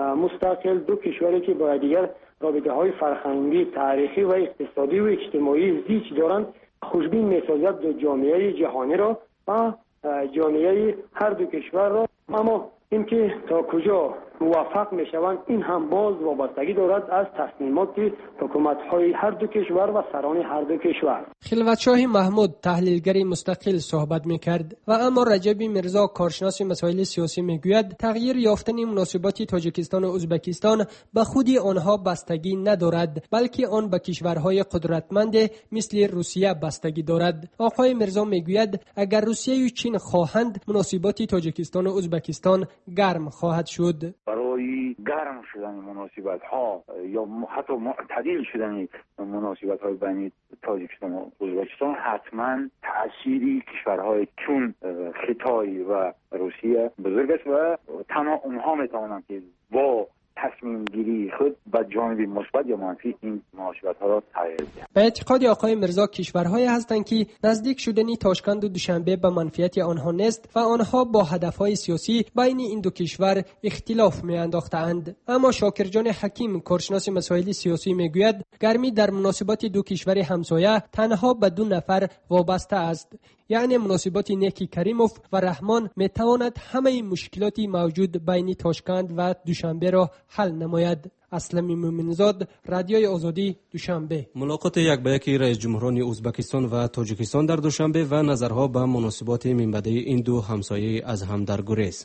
مستقل دو کشوری که با دیگر رابطه‌های فرهنگی، تاریخی و اقتصادی و اجتماعی زیچ دارند خوشبین می‌سازد دو جامعه جهانی را و جامعه هر دو کشور را. اما اینکه تا کجا موفق میشوند این هم باز وابستگی دارد از تصمیمات حکومت‌های هر دو کشور و سران هر دو کشور. خلوتشاه محمود تحلیلگر مستقل صحبت میکرد و اما رجب میرزا کارشناس مسائل سیاسی میگوید تغییر یافتن مناسبات تاجیکستان و ازبکستان به خودی آنها بستگی ندارد بلکه آن به کشورهای قدرتمند مثل روسیه بستگی دارد. آقای میرزا میگوید اگر روسیه و چین خواهند مناسبات تاجیکستان و ازبکستان گرم خواهد شد. برای گرم شدن مناسبت ها یا حتی معتدل شدن مناسبت های بین تاجیکستان و ازبکستان حتما تأثیری کشورهای چون خیتای و روسیه بزرگ است و تنها اونها میتوانند که با تصمیم گیری خود به جانب مثبت یا منفی این مناسبت ها را تغییر دهند. به اعتقاد آقای میرزا کشورهایی هستند که نزدیک شدن تاشکند و دوشنبه به منفعت آنها نیست و آنها با هدفهای سیاسی بین این دو کشور اختلاف میانداختند. اما شاکرجان حکیم کارشناس مسائل سیاسی میگوید گرمی در مناسبات دو کشور همسایه تنها به دو نفر وابسته است، یعنی مناسبات نیکی کریموف و رحمان میتواند همه مشکلاتی موجود بین تاشکند و دوشنبه را حل نماید. اسلمی مومنزاد، رادیوی آزادی، دوشنبه. ملاقات یک به یکی رئیس جمهوران ازبکستان و تاجیکستان در دوشنبه و نظرها به مناسبات منبعی این دو همسایه از هم در گریز.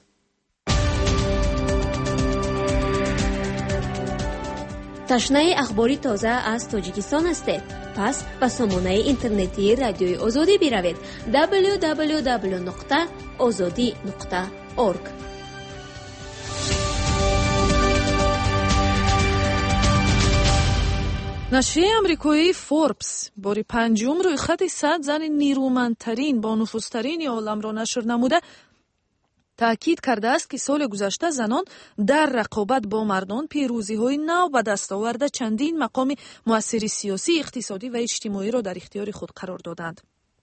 تشنه اخباری تازه از تاجیکستان هستید؟ پس به سامانه اینترنتی رادیوی آزادی بروید دبلیو دبلیو دبلیو نقطه آزادی نقطه اورگ. نشریه امریکایی فوربس باری پنجم روی خط صد زن نیرومندترین با نفوذترین عالم را نشر نموده تأکید کرده است که سال گذشته زنان در رقابت با مردان پیروزی‌های نو به دست آورده چندین مقام مؤثر سیاسی، اقتصادی و اجتماعی را در اختیار خود قرار دادند.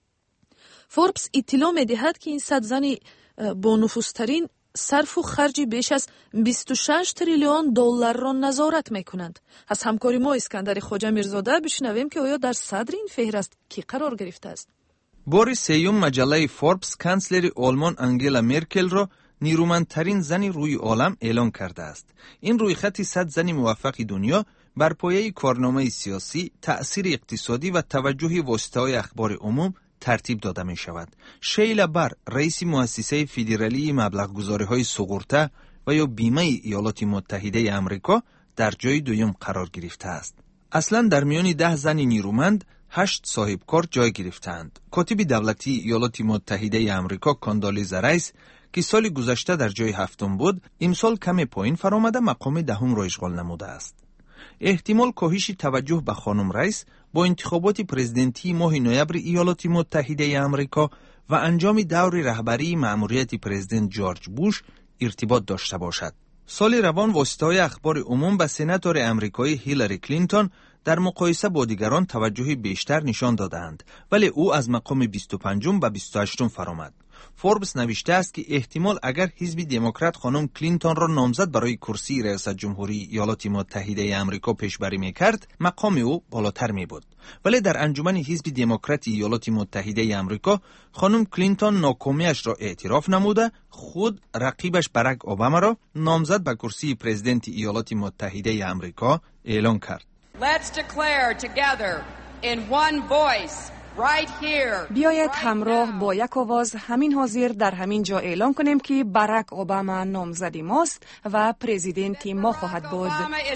فوربس اطلاع می‌دهد که این صد زن با نفوذترین صرف و خرج بیش از بیست و شش تریلیون دلار را نظارت می‌کنند. از همکاری ما اسکندر خواجه میرزاده بشنویم که آیا در صدر این فهرست کی قرار گرفته است. بار سیوم مجله فوربس کانسلر آلمان انگلا مرکل را نیرومندترین زنی روی عالم اعلان کرده است. این روی خط صد زن موفق دنیا بر پایه کارنامه سیاسی، تأثیر اقتصادی و توجه واسطه‌های اخبار عموم ترتیب داده می شود. شیلا بر، رئیس مؤسسه فدرالی مبلغ گذاری‌های سقورته و یا بیمه ایالات متحده آمریکا در جای دوم قرار گرفته است. اصلا در میان ده زن نیرومند هشت صاحب کار جای گرفتند. کاتب دولتی ایالات متحده آمریکا کاندالیزا رایس که سال گذشته در جای هفتم بود، امسال کم پایین فرامده مقام دهم را اشغال نموده است. احتمال کاهش توجه به خانم رایس با انتخابات پرزیدنتی ماه نوامبر ایالات متحده آمریکا و انجام دور رهبری مأموریت پرزیدنت جورج بوش ارتباط داشته باشد. سال روان واسطه‌های اخبار عموم به سناتور آمریکایی هیلاری کلینتون در مقایسه با دیگران توجه بیشتر نشان دادند، ولی او از مقام بیست و پنجم به بیست و هشتم فرامد. فوربس نوشته است که احتمال اگر حزب دموکرات خانم کلینتون را نامزد برای کرسی ریاست جمهوری ایالات متحده آمریکا پیشبری می‌کرد، مقام او بالاتر می‌بود. ولی در انجمن حزب دموکرات ایالات متحده آمریکا خانم کلینتون ناکامیش را اعتراف نموده، خود رقیبش براک اوباما را نامزد به کرسی پرزیدنت ایالات متحده آمریکا اعلان کرد. Let's declare together in one voice بیایید همراه با یک آواز همین حاضر در همین جا اعلام کنیم که باراک اوباما نامزد ماست و پرزیدنت ما خواهد بود.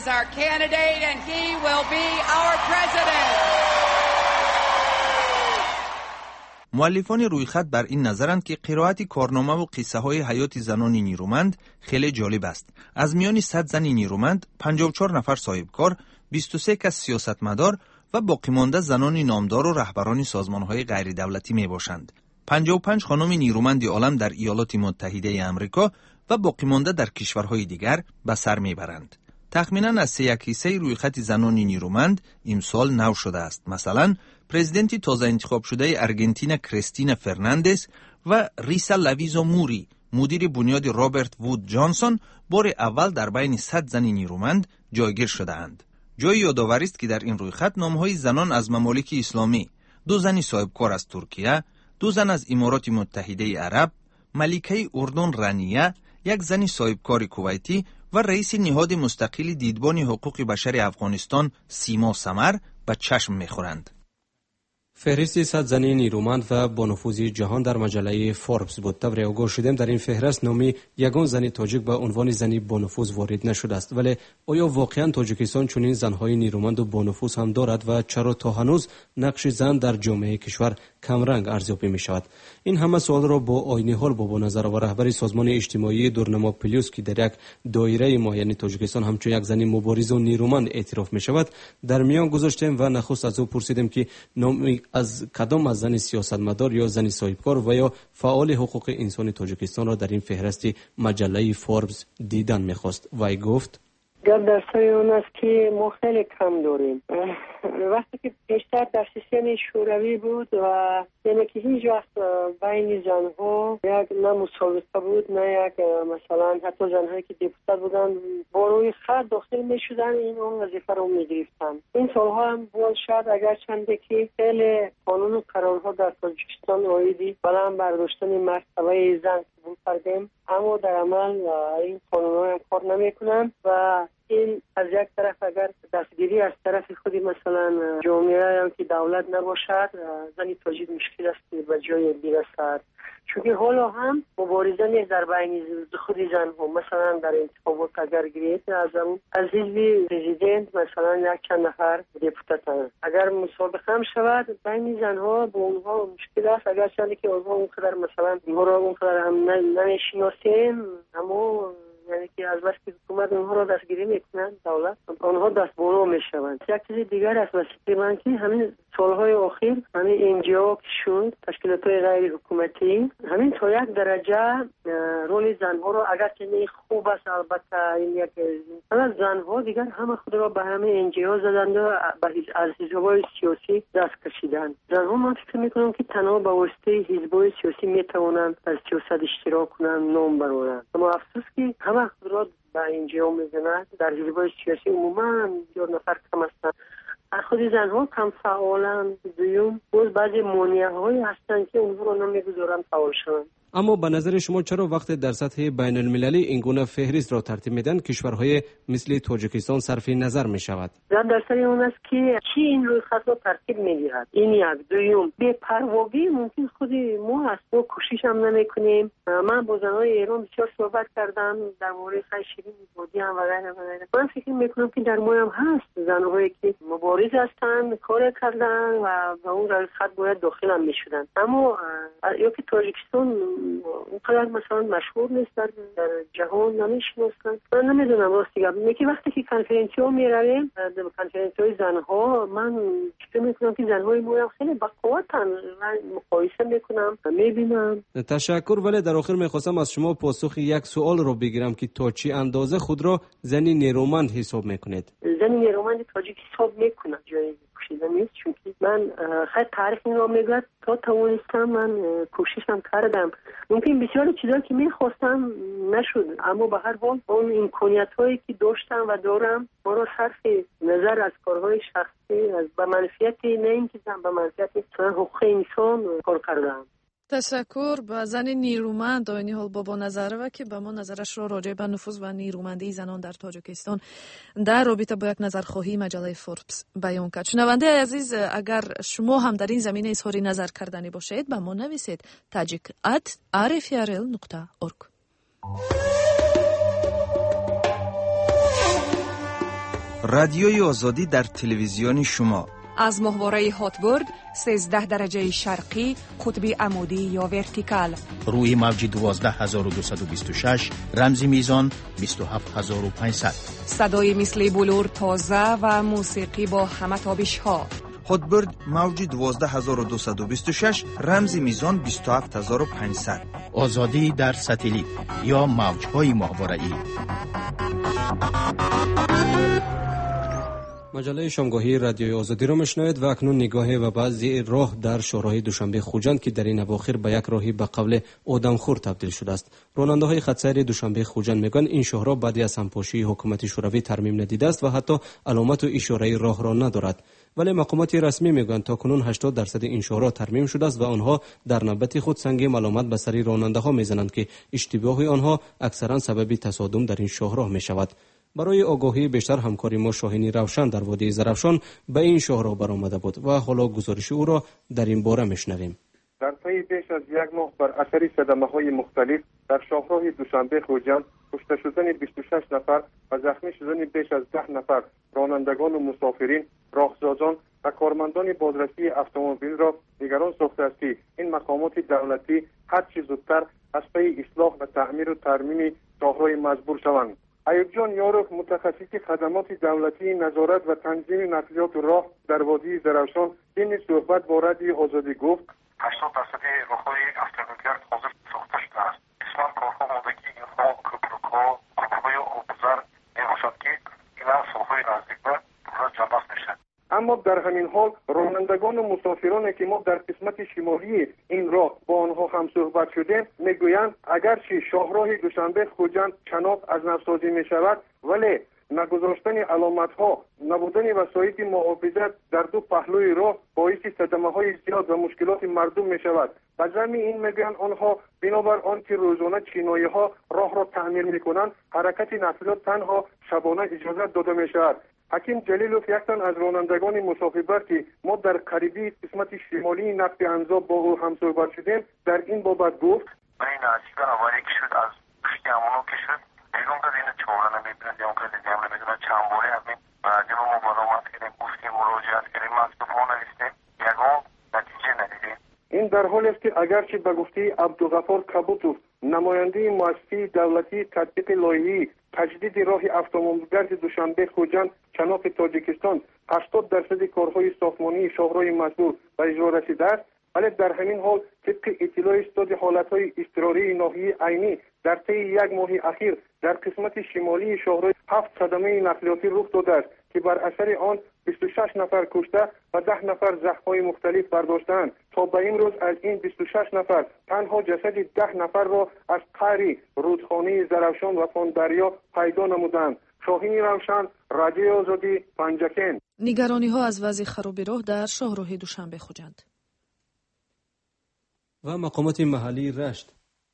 مؤلفان رویخط بر این نظرند که قرائت کارنامه و قصه های حیات زنان نیرومند خیلی جالب است. از میان صد زن نیرومند، پنجاه و چهار نفر صاحبکار، بیست و سه کس سیاستمدار و باقی مانده زنان نامدار و رهبران سازمان‌های غیر دولتی می باشند. پنجاه و پنج خانم نیرومند عالم در ایالات متحده آمریکا و باقی مانده در کشورهای دیگر به سر میبرند. تخمیناً از سه یک حصه روی خط زنان نیرومند امسال نو شده است. مثلا پرزیدنت تازه انتخاب شده ارژانتین کریستینا فرناندز و ریسا لاویزا موری، مدیر بنیاد رابرت وود جانسون، بار اول در بین صد زن نیرومند جایگیر شده اند. جای یادآوری است که در این روی خط نام‌های زنان از ممالک اسلامی، دو زن صاحبکار از ترکیه، دو زن از امارات متحده عرب، ملکه اردن رانیه، یک زن صاحبکار کویتی و رئیس نهاد مستقل دیدبان حقوق بشر افغانستان سیما سمر به چشم می‌خورند. فهرست صد زن نیرومند و با نفوذ جهان در مجله فوربس بود. طبری آگاه شدیم در این فهرست نامی یگان زن تاجیک به عنوان زنی با نفوذ وارد نشده است. ولی آیا واقعا تاجیکستان چنین زنهای نیرومند و با نفوذ هم دارد و چرا تا هنوز نقش زن در جامعه کشور کمرنگ ارزیابی می شود؟ این همه سوال را با آینه حال با نظر و رهبر سازمان اجتماعی دورنما پلیوس که در یک دایره معین تاجیکستان همچون یک زن مبارز و نیرومند اعتراف می شود در میان گذاشتیم و نخست از او پرسیدیم که نام از کدام از زن سیاستمدار یا زن صاحبکار و یا فعال حقوق انسان تاجیکستان را در این فهرست مجله فوربس دیدن می‌خواست. وی گفت گپ در سر اون است که ما خیلی کم داریم. وقتی که بیشتر در سیستم شوروی بود و یعنی که هیچ وقت بین زنها یک نه مسابقه بود نه یک مثلا حتی زنهایی که دیپوتات بودن با روی خط داخل می شدن این اون وظیفه رو می گرفتن. این سالها هم بود شاید اگر چنده که خیلی قانون و قرارها در تاجیکستان آیدی بلند برداشتن مرتبه زن بود کردیم، اما در عمل این قانون‌ها هم کار نمی‌کنن و این از یک طرف اگر دستگیری از طرف خودی مثلا جامعه هم که دولت نباشد زنی تاجیک مشکل است که به جای برسد، چون حالا هم مبارزه نیست در بین خود زن ها. مثلا در انتخابات اگر گرفت از از حزب پرزیدنت مثلا یک چند نفر دیپوتات هستند، اگر مسابقه هم شود بین زن ها با اونها مشکل است، اگر چندی که اونها اونقدر مثلا اونها را اونقدر هم نمیشناسیم، اما یعنی که از بس که حکومت اونها را دستگیری میکنن دولت اونها دست برو میشوند. یک چیز دیگر است واسه من که همین سالهای اخیر همین انجیو شد تشکیلات غیر حکومتی همین تا یک درجه رول زنها را اگر که خوب است البته این یک مثلا زنها دیگر همه خود را به همین انجیو زدند و از حزب‌های سیاسی دست کشیدن. زنها من فکر میکنم که تنها به واسطه حزب‌های سیاسی میتوانند از سیاست اشتراک کنند نام برآورند، اما افسوس که همه خود را به انجیو میزنند. در حزب‌های سیاسی عموما بسیار نفر کم هستند، خود زنها کم فعالند. دوم باز بعضی مانع‌هایی هستند که اونها را نمیگذارند فعال شوند. اما به نظر شما چرا وقت در سطح بین المللی این گونه فهرست را ترتیب میدن کشورهای مثل تاجیکستان صرف نظر می شود؟ در سر اون است که کی این روی خط را ترتیب میدهد. این یک. دوم به پرواگی ممکن خود ما است و کوشش هم نمیکنیم. من با زنهای ایران بسیار صحبت کردم در مورد خیشیری بودی هم و غیره و غیره. من فکر میکنم که در ما هم هست زنهایی که مبارز هستند کار کردن و به اون روی خط باید داخل هم میشدن، اما یا که تاجیکستان اونقدر مثلا مشهور نیست در, در جهان نمیشناسن. من نمیدونم راستی گم که وقتی که کنفرانسی ها میرویم در کنفرانسی های زنها من فکر میکنم که زنهای ما هم خیلی بقوتن. من مقایسه میکنم میبینم. تشکر. ولی در آخر میخواستم از شما پاسخ یک سوال رو بگیرم که تا چی اندازه خود را زنی نیرومند حساب میکنید؟ زنی نیرومند تاجیک حساب میکنم، جای کوشیدن نیست، چون که من خیلی تعریف این را میگوید تا توانستم من کوششم کردم. ممکن بسیاری چیزایی که میخواستم نشد، اما به هر حال اون امکانیت هایی که داشتم و دارم ما را صرف نظر از کارهای شخصی از به منفیت نه اینکه به منفیت حقوق انسان کار کردم. تشکر به زن نیرومند آینی حال بابا نظرова که به ما نظرش را راجع به نفوذ و نیرومندی زنان در تاجیکستان در رابطه با یک نظرخواهی مجله فوربس بیان کرد. شنونده عزیز، اگر شما هم در این زمینه اظهار نظر کردنی باشید به ما نویسید تاجیک ات آر اف ار ال نقطه اورگ. رادیوی آزادی در تلویزیون شما از ماهواره هاتبرد سیزده درجه شرقی قطب عمودی یا ورتیکال روی موج دوازده هزار و دویست و بیست و شش رمزی میزان بیست و هفت هزار و پانصد صدای مثل بلور تازه و موسیقی با همه تابش ها. هاتبرد موج دوازده هزار و دویست و بیست و شش رمزی میزان بیست و هفت هزار و پانصد. آزادی در ساتلیت یا موجهای ماهواره‌ای. مجله شامگاهی رادیوی آزادی را میشنوید و اکنون نگاهی و بعضی راه در شهرهای دوشنبه خوجند که در این اواخر به یک راهی به قول آدمخور تبدیل شده است. راننده های خطسیر دوشنبه خوجند میگن این شهرها بعد از همپاشی حکومت شوروی ترمیم ندیده است و حتی علامت و اشاره راه را ندارد. ولی مقامات رسمی میگن تا کنون هشتاد درصد این شهرها ترمیم شده است و آنها در نوبت خود سنگ علامت به سر راننده ها میزنند که اشتباه آنها اکثرا سبب تصادم در این شهرها میشود. برای آگاهی بیشتر همکاری ما شاهینی روشن در وادی زرافشان به این شهرها برآمده بود و حالا گزارش او را در این باره میشنویم. در طی بیش از یک ماه بر اثر صدمه‌های مختلف در شهرهای دوشنبه خوجند کشته شدن بیست و شش نفر و زخمی شدن بیش از ده نفر رانندگان و مسافرین، راهسازان و کارمندان بازرسی اتومبیل را نگران ساخته است که این مقامات دولتی هرچه زودتر از پی اصلاح و تعمیر و ترمیم شهرهای مجبور شوند. ایوب جان یاروف متخصص خدمات دولتی نظارت و تنظیم نقلیات راه در وادی زرافشان این صحبت با رادیو آزادی گفت هشتاد درصد راههای اتومبیلگرد حاضر ساخته شده است. بسیار کارها مانده که اینها کوپرک‌ها کوپرهای آبگذر میباشد که اینا سالهای نزدیک به پورا جنبست میشه. اما در همین حال رانندگان و مسافرانی که ما در قسمت شمالی این راه با آنها هم صحبت شدیم میگویند اگرچه شاهراه دوشنبه خوجند چناق از نوسازی می شود ولی نگذاشتن علامت ها، نبودن وسایل محافظت در دو پهلوی راه باعث صدمه های زیاد و مشکلات مردم می شود. و جمعی این میگویند آنها بنابر آنکه روزانه چینایی ها راه را تعمیر می کنند حرکت نقلیات تنها شبانه اجازه داده می شود. حکیم جلیلوف یک تن از رانندگان مسافربر که ما در قریبی قسمت شمالی نقل انزاب با او هم صحبت شدیم در این بابت گفت این نزدیک هوایی که شد از پشتی همونو که شد بیرون که این چهاره نمیبینند یا که دیدیم نمیدونند چند باره همین و عجب ما برامت کردیم گفتیم مراجعت کردیم مکتوب ها نویستیم یکم نتیجه ندیدیم. این در حال است که اگرچه به گفته عبدالغفار کبوتوف نماینده مؤسسه دولتی تطبیق لایحه تجدید راه اتومبیلگرد دوشنبه خوجند چناق تاجیکستان هشتاد درصد کارهای ساختمانی شهرهای مجبور به اجرا رسیده است ولی در همین حال طبق اطلاع استاد حالتهای اضطراری ناحیه عینی در طی یک ماه اخیر در قسمت شمالی شهرهای هفت صدمه نقلیاتی رخ داده است که بر اثر آن بیست و شش نفر کشته و ده نفر زخم‌های مختلف برداشتند. تا به این روز از این بیست و شش نفر تنها جسد ده نفر را از قعر رودخانه زرافشان و فاندریا پیدا نمودند. شاهین روشن، رادیو آزادی، پنجکن. نگرانی ها از وضع خرابی راه در شهرهای دوشنبه خوجند. و مقامات محلی رشت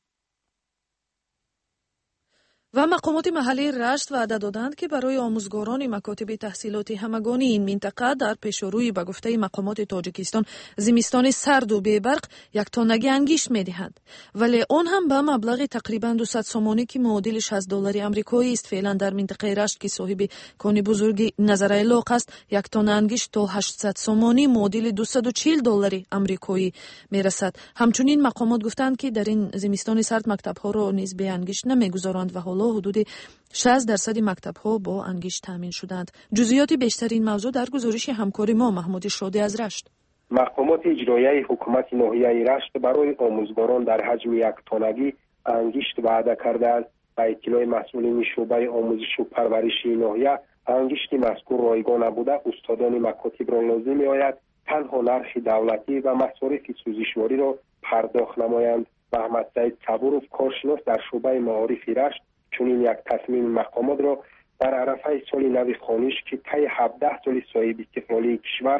و مقامات محلی رشت وعده دادند که برای آموزگاران مکاتب تحصیلاتی همگانی این منطقه در پیشروی به گفته مقامات تاجیکستان زمستان سرد و بی‌برق یک تانگی انگشت می‌دهند ولی آن هم به مبلغ تقریباً دویست سومانی که معادل شصت دلار آمریکایی است. فعلا در منطقه رشت که صاحب کان بزرگ نظر علاق است یک تن انگشت تا هشتصد سومانی معادل دویست و چهل دلار آمریکایی میرسد. همچنین مقامات گفتند که در این زمستان سرد مکتب‌ها را نیز به انگشت نمی‌گذارند و حالا حدود شصت درصد مکتب‌ها با انگشت تامین شدند. جزئیات بیشتر این موضوع در گزارش همکار ما محمود شادی از رشت. مقامات اجرایی حکومت ناحیه رشت برای آموزگاران در حجم یک تانگی انگشت وعده کرده است. با اطلاع مسئولین شعبه آموزش و پرورش ناحیه انگشت مذکور رایگان نبوده استادان مکاتب را لازم می‌آید تنها نرخ دولتی و مصارف سوزشواری را پرداخت نمایند. محمد سعید صبورов کارشناس در شعبه معارف رشت چنین یک تصمیم مقامات را در عرفه سال نو خانش که طی هفده سال صاحب استقلالی کشور و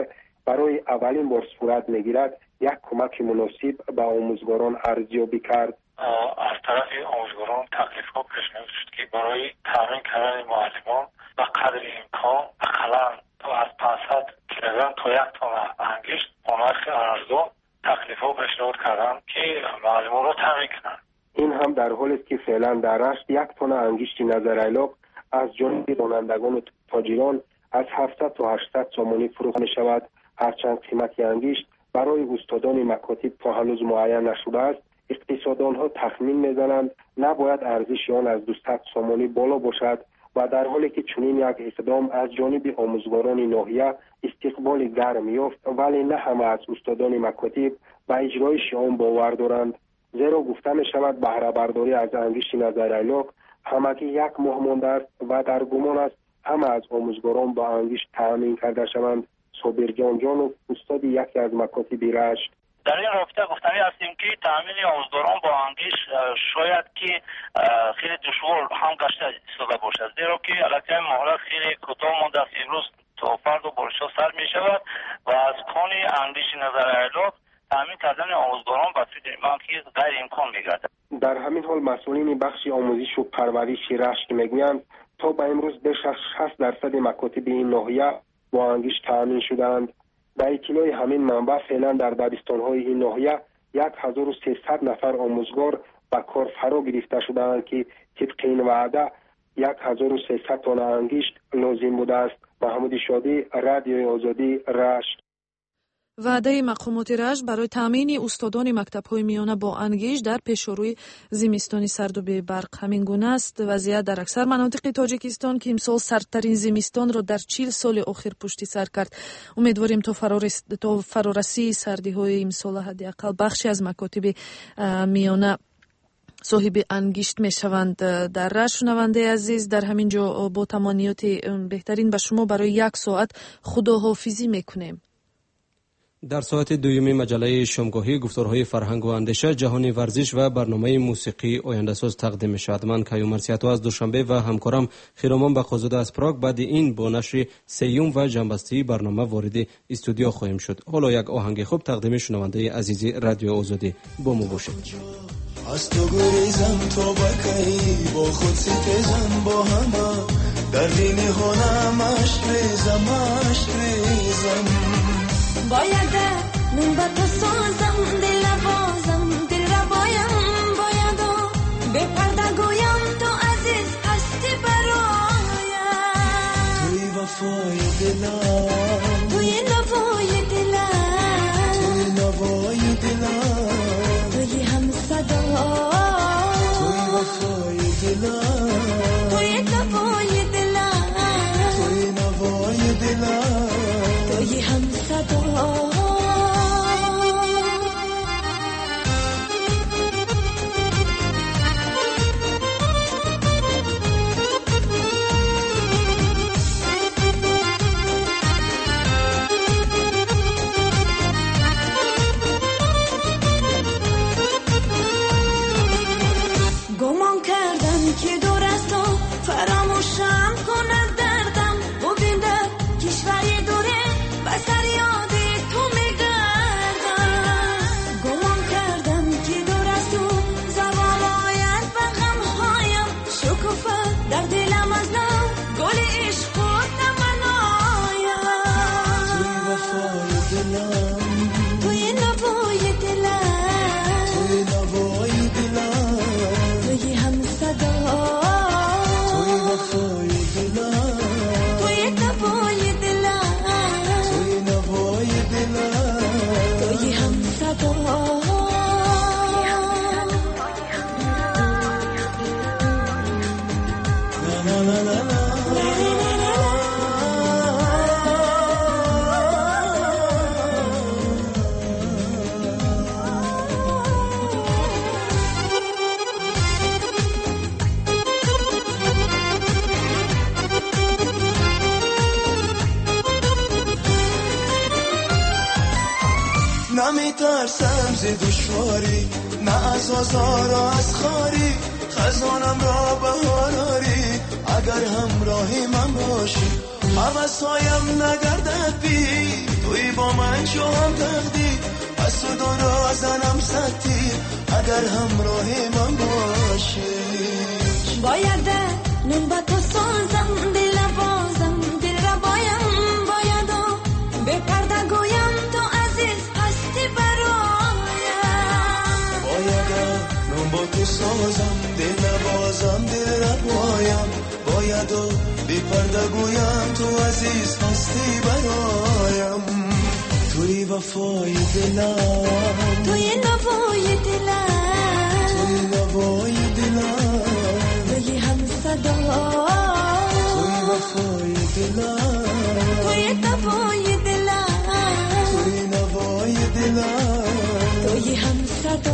برای اولین بار صورت میگیرد یک کمک مناسب به آموزگاران ارزیابی کرد. از طرف آموزگاران تکلیف‌ها پیشنهاد شد که برای تامین کردن معلمان به قدر امکان اقلا از پانصد کیلوگرم تا یک تن انگشت با نرخ ارزان تکلیف‌ها پیشنهاد کردند که معلمان را تامین کنند. این هم در حالی است که فعلا در رشت یک تن انگشت نظرعلاق از جانب رانندگان و تاجران از هفتصد تا هشتصد سامانی فروخته می شود. هرچند قیمت انگشت برای استادان مکاتب تا هنوز معین نشده است، اقتصاددان ها تخمین میزنند نباید ارزش آن از دویست سامانی بالا باشد و در حالی که چنین یک اقدام از جانب آموزگاران ناحیه استقبال گرم یافت، ولی نه همه از استادان مکاتب به اجرایش آن باور دارند. زیرا گفته می شود بهره برداری از انگشت نظرعلاق همگی یک ماه مانده است و در گمان است همه از آموزگاران با انگشت تامین کرده شوند. صابر جان جانو استاد یکی از مکاتب رشت: در این رابطه گفتنی هستیم که تامین آموزگاران با انگشت شاید که خیلی دشوار هم گشته ایستاده باشد، زیرا که البته مهلت خیلی کوتاه مانده است. امروز تا فردا بارش‌ها سر می شود و از کان انگشت نظرعلاق تامین کردن آموزگاران به فکر من که غیر امکان می‌گردد. در همین حال مسئولین بخش آموزش و پرورش رشت میگویند تا به امروز بیش از شصت درصد مکاتب این ناحیه با انگشت تامین شدند. در اطلاع همین منبع فعلا در دبستان‌های این ناحیه یک هزار و سیصد نفر آموزگار به کار فرا گرفته شدند که طبق این وعده یک هزار و سیصد تن انگشت لازم بوده است. محمود شادی، رادیوی آزادی، رشت. وعده مقامات رشت برای تامین استادان مکتب‌های میانه با انگشت در پیشروی زمستانی سرد و بی‌برق همین گونه است وضعیت در اکثر مناطق تاجیکستان که امسال سردترین زمستان را در چهل سال اخیر پشت سر کرد. امیدواریم تا تا فرارسی سردی‌های امسال حداقل بخشی از مکاتب میانه صاحب انگشت می شوند. در رشت شنونده عزیز، در همین جا با تمنیات بهترین به شما برای یک ساعت خداحافظی میکنیم. در ساعت دویمی مجله شامگاهی گفتارهای فرهنگ و اندیشه، جهانی ورزش و برنامه موسیقی آینده ساز تقدیم می شود. من کیومرث سیاتو از دوشنبه و همکارم خیرامان بقازاده از پراگ بعد این با نشر سیوم و جنبسته برنامه وارد استودیو خواهیم شد. حالا یک آهنگ خوب تقدیم شنونده عزیز رادیو آزادی با ما باشید. از تو گریزم تو بکی با خود ستیزم با همه در دین هنم عشق ریزم عشق ریزم باید نون با تو سازم دل بازم دل را بایم باید و به پرده گویم تو عزیز هستی برایم توی وفای دلم توی نوای دلم توی نوای دلم توی هم صدا توی وفای دلم توی نوای دلم توی نوای دلم توی هم صدا. گمان کردم که دور از تو فراموشم کند دردم ببین در کشوری دوره و سر یاد تو میگردم گمان کردم که دور از تو زوال آید و غمهایم شکوفه در دلم از نو گل عشق خود نمنایم توی وفای دلم توی نوای دلم توی نوای دلم توی هم صدا توی وفای دلم توی نوای دلم توی نوای دلم توی هم صدا. لا لا لا لا نمیترسم ز دشواری نه از آزار و از خاری خزانم را بهار آری اگر همراهی من باشی هوسایم نگردد بی تو توی با من شو هم تقدیر پس و دو رازنم ستیر اگر همراه من باشی باید نون با تو سازم دل بازم دل را بایم باید و به پرده گویم تو عزیز هستی برایم باید نون با تو سازم دل بازم دل را بایم باید و به پرده گویم تو عزیز هستی برایم توی وفای دلم توی نوای دلم توی نوای دلم توی هم صدا توی وفای دلم توی نوای دلم توی نوای دلم توی هم صدا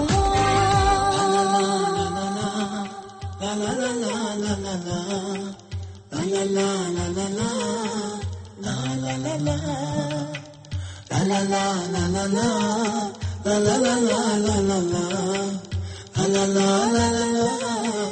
لا لا لا لا لا لا لا لا لا لا لا لا لا La la la la la la la la la la la la la la la la la la